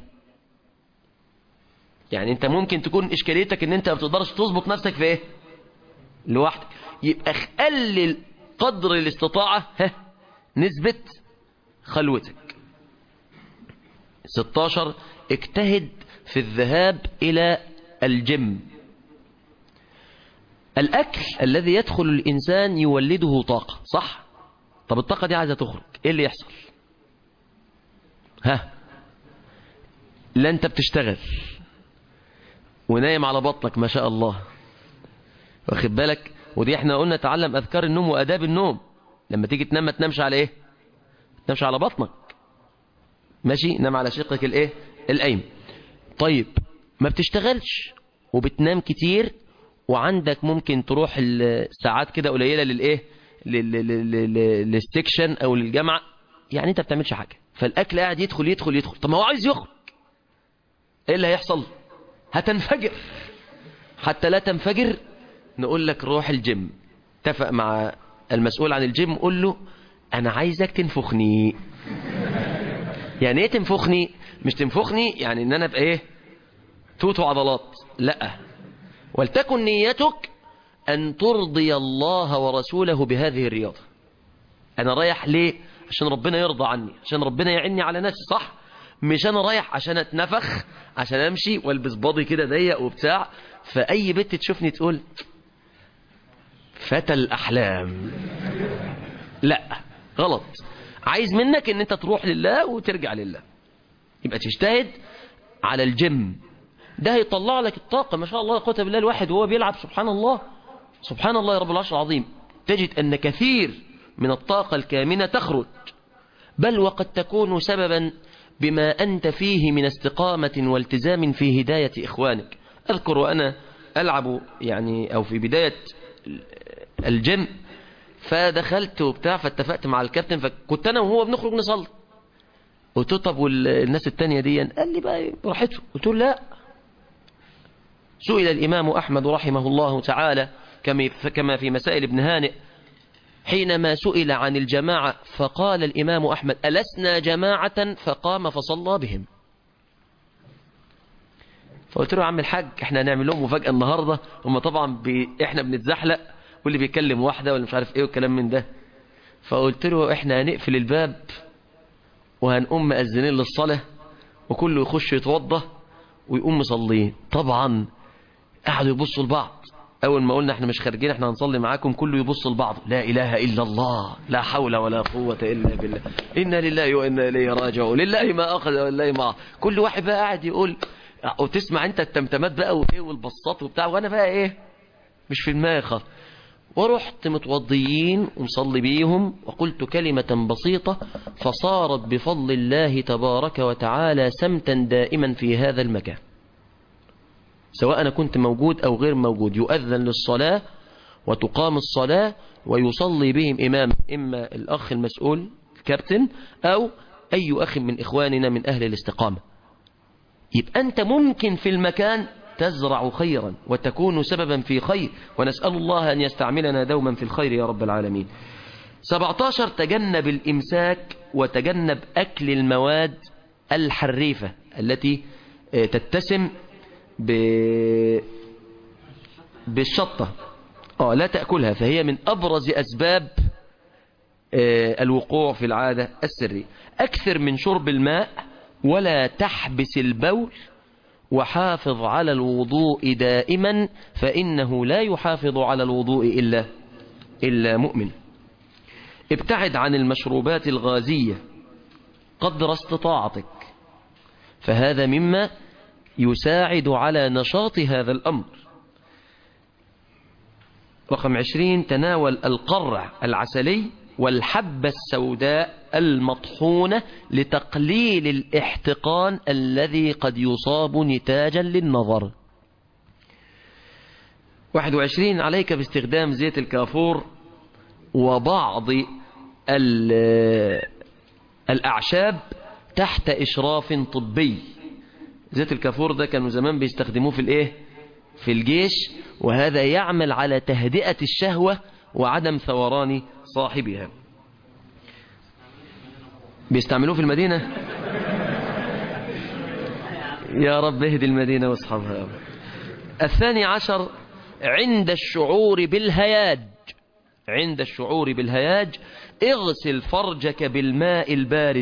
Speaker 2: يعني انت ممكن تكون إشكاليتك ان انت ما بتقدرش تظبط نفسك في ايه؟ لوحدك. يبقى قلل قدر الاستطاعة نسبة خلوتك. 16، اجتهد في الذهاب إلى الجيم. الأكل الذي يدخل الإنسان يولده طاقة، صح؟ طب الطاقة دي عايزة تخرج، ايه اللي يحصل؟ لا انت بتشتغل ونايم على بطنك ما شاء الله، واخد بالك؟ ودي احنا قلنا تعلم أذكار النوم وأداب النوم. لما تيجي تنام ما تنامش على ايه؟ ما تنامش على بطنك، ماشي؟ نام على شقك الايه؟ الأيمن. طيب ما بتشتغلش وبتنام كتير، وعندك ممكن تروح الساعات كده قليلة للايه؟ للسكشن او للجامعة، يعني انت بتعملش حاجة، فالاكل قاعد يدخل يدخل يدخل. طب ما هو عايز يخرج، ايه اللي هيحصل؟ هتنفجر. حتى لا تنفجر نقول لك روح الجيم. اتفق مع المسؤول عن الجيم، قول له انا عايزك تنفخني. يعني ايه تنفخني؟ مش تنفخني يعني ان انا ابقى ايه؟ توتو عضلات، لا. ولتكن نيتك أن ترضي الله ورسوله بهذه الرياضة. أنا رايح ليه؟ عشان ربنا يرضى عني، عشان ربنا يعني على نفسي، صح؟ مش أنا رايح عشان أتنفخ، عشان أمشي والبس باضي كده ضيق وبتاع، فأي بنت تشوفني تقول فتى الأحلام. لا، غلط. عايز منك أن أنت تروح لله وترجع لله. يبقى تجتهد على الجيم، ده هيطلع لك الطاقة ما شاء الله، قوة بالله. الواحد وهو بيلعب سبحان الله سبحان الله يا رب العرش العظيم، تجد أن كثير من الطاقة الكامنة تخرج، بل وقد تكون سببا بما أنت فيه من استقامة والتزام في هداية إخوانك. أذكر وأنا ألعب يعني أو في بداية الجيم، فدخلت وبتاع، فاتفقت مع الكابتن، فكنت أنا وهو بنخرج نصلي. قلت له طب والناس التانية دي؟ قال لي بقى براحته. قلت له لا. سئل الإمام أحمد رحمه الله تعالى كما في مسائل ابن هانئ، حينما سئل عن الجماعة فقال الإمام أحمد ألسنا جماعة؟ فقام فصلى بهم. فقلت له يا عم الحاج احنا هنعمل لهم مفاجأة النهاردة، هم طبعا احنا بنتزحلق واللي بيكلم واحدة واللي مش عارف ايه والكلام من ده. فقلت له احنا هنقفل الباب وهنقوم مأذنين للصلاة، وكله يخش يتوضى ويقوم مصلين. طبعا قعدوا يبصوا لبعض. أول ما قلنا احنا مش خارجين، احنا هنصلي معاكم، كله يبص لبعض. لا إله إلا الله، لا حول ولا قوة إلا بالله، إنا لله وإنا إليه راجعون، لله ما أخذ ولله ما أعطى. كل واحد بقى قاعد يقول، وتسمع أنت التمتمات بقى وإيه والبصات وبتاع، وأنا بقى إيه؟ مش في دماغي خالص. ورحت متوضيين ومصلي بيهم وقلت كلمة بسيطة، فصارت بفضل الله تبارك وتعالى سمتا دائما في هذا المكان، سواء أنا كنت موجود أو غير موجود. يؤذن للصلاة وتقام الصلاة ويصلي بهم إمام، إما الأخ المسؤول الكابتن أو أي أخ من إخواننا من أهل الاستقامة. يبقى أنت ممكن في المكان تزرع خيرا وتكون سببا في خير، ونسأل الله أن يستعملنا دوما في الخير يا رب العالمين. 17 تجنب الإمساك وتجنب أكل المواد الحريفة التي تتسم بالشطة، لا تأكلها، فهي من أبرز أسباب الوقوع في العادة السرية. أكثر من شرب الماء ولا تحبس البول، وحافظ على الوضوء دائما، فإنه لا يحافظ على الوضوء إلا مؤمن. ابتعد عن المشروبات الغازية قدر استطاعتك، فهذا مما يساعد على نشاط هذا الأمر. رقم 20 تناول القرع العسلي والحبة السوداء المطحونة لتقليل الاحتقان الذي قد يصاب نتاجا للنظر. 21 عليك باستخدام زيت الكافور وبعض الأعشاب تحت إشراف طبي. زيت الكافور ده كانوا زمان بيستخدموه في الجيش، وهذا يعمل على تهدئة الشهوة وعدم ثوران صاحبها. بيستعملوه في المدينة. يا رب اهدي المدينة واصحابها يا رب. 12 عند الشعور بالهياج اغسل فرجك بالماء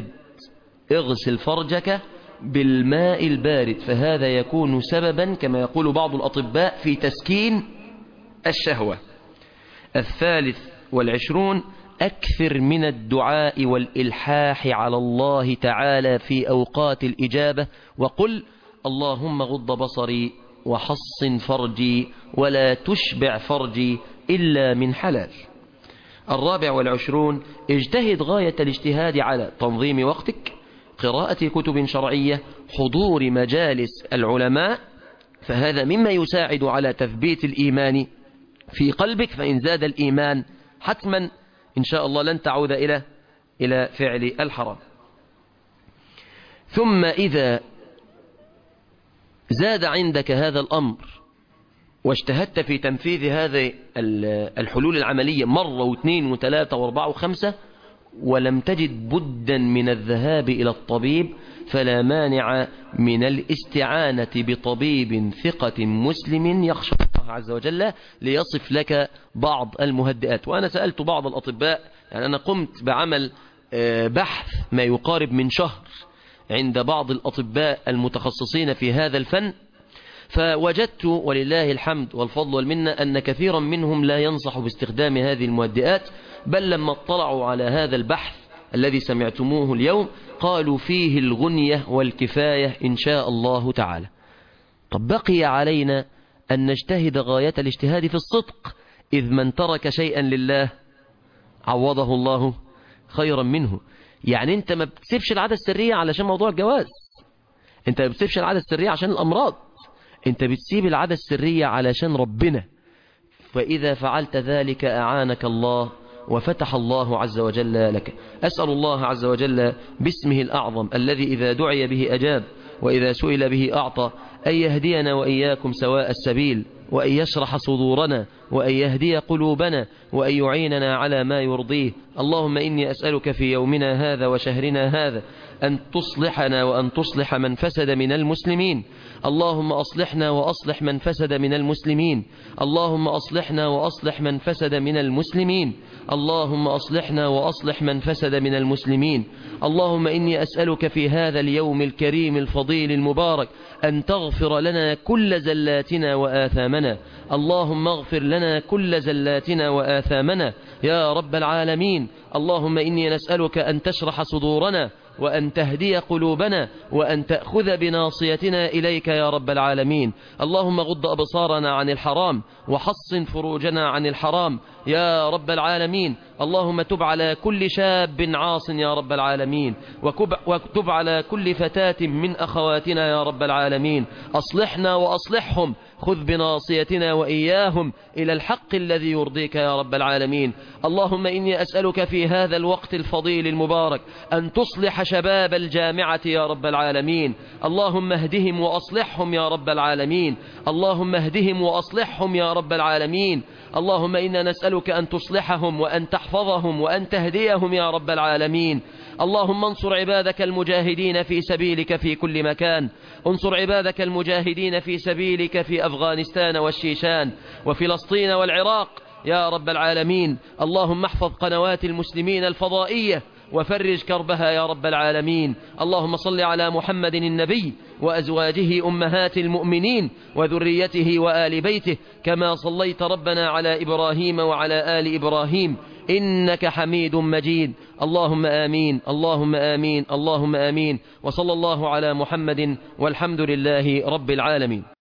Speaker 2: البارد، فهذا يكون سببا كما يقول بعض الأطباء في تسكين الشهوة. 23 أكثر من الدعاء والإلحاح على الله تعالى في أوقات الإجابة، وقل اللهم غض بصري وحصن فرجي ولا تشبع فرجي إلا من حلال. 24 اجتهد غاية الاجتهاد على تنظيم وقتك، قراءة كتب شرعية، حضور مجالس العلماء، فهذا مما يساعد على تثبيت الإيمان في قلبك، فإن زاد الإيمان حتما إن شاء الله لن تعود إلى فعل الحرام. ثم إذا زاد عندك هذا الأمر واجتهدت في تنفيذ هذه الحلول العملية مرة واثنين وثلاثة واربعة وخمسة ولم تجد بدا من الذهاب إلى الطبيب، فلا مانع من الاستعانة بطبيب ثقة مسلم يخشى الله عز وجل ليصف لك بعض المهدئات. وأنا سألت بعض الأطباء، يعني أنا قمت بعمل بحث ما يقارب من شهر عند بعض الأطباء المتخصصين في هذا الفن، فوجدت ولله الحمد والفضل والمنة أن كثيرا منهم لا ينصح باستخدام هذه المهدئات، بل لما اطلعوا على هذا البحث الذي سمعتموه اليوم قالوا فيه الغنية والكفاية إن شاء الله تعالى. طب بقي علينا أن نجتهد غاية الاجتهاد في الصدق، إذ من ترك شيئا لله عوضه الله خيرا منه. يعني أنت ما بتسيبش العادة السرية علشان موضوع الجواز، أنت ما بتسيبش العادة السرية عشان الأمراض، أنت بتسيب العادة السرية علشان ربنا، فإذا فعلت ذلك أعانك الله وفتح الله عز وجل لك. أسأل الله عز وجل باسمه الأعظم الذي إذا دعي به أجاب وإذا سئل به أعطى أن يهدينا وإياكم سواء السبيل، وأن يشرح صدورنا، وأن يهدي قلوبنا، وأن يعيننا على ما يرضيه. اللهم إني أسألك في يومنا هذا وشهرنا هذا أن تصلحنا وأن تصلح من فسد من المسلمين. اللهم أصلحنا وأصلح من فسد من المسلمين. اللهم أصلحنا وأصلح من فسد من المسلمين. اللهم أصلحنا وأصلح من فسد من المسلمين. اللهم إني أسألك في هذا اليوم الكريم الفضيل المبارك أن تغفر لنا كل زلاتنا وآثامنا. اللهم اغفر لنا كل زلاتنا وآثامنا يا رب العالمين. اللهم إني نسألك أن تشرح صدورنا وأن تهدي قلوبنا وأن تأخذ بناصيتنا إليك يا رب العالمين. اللهم غض أبصارنا عن الحرام وحصن فروجنا عن الحرام يا رب العالمين. اللهم تب على كل شاب عاص يا رب العالمين، واكتب على كل فتاة من أخواتنا يا رب العالمين. أصلحنا وأصلحهم، خذ بناصيتنا وإياهم إلى الحق الذي يرضيك يا رب العالمين. اللهم إني أسألك في هذا الوقت الفضيل المبارك أن تصلح شباب الجامعة يا رب العالمين. اللهم اهدهم وأصلحهم يا رب العالمين. اللهم اهدهم وأصلحهم يا رب العالمين. اللهم إنا نسألك أن تصلحهم وأن تحفظهم وأن تهديهم يا رب العالمين. اللهم انصر عبادك المجاهدين في سبيلك في كل مكان، انصر عبادك المجاهدين في سبيلك في أفغانستان والشيشان وفلسطين والعراق يا رب العالمين. اللهم احفظ قنوات المسلمين الفضائية وفرج كربها يا رب العالمين. اللهم صل على محمد النبي وأزواجه أمهات المؤمنين وذريته وآل بيته كما صليت ربنا على إبراهيم وعلى آل إبراهيم إنك حميد مجيد. اللهم آمين اللهم آمين اللهم آمين. وصلى الله على محمد والحمد لله رب العالمين.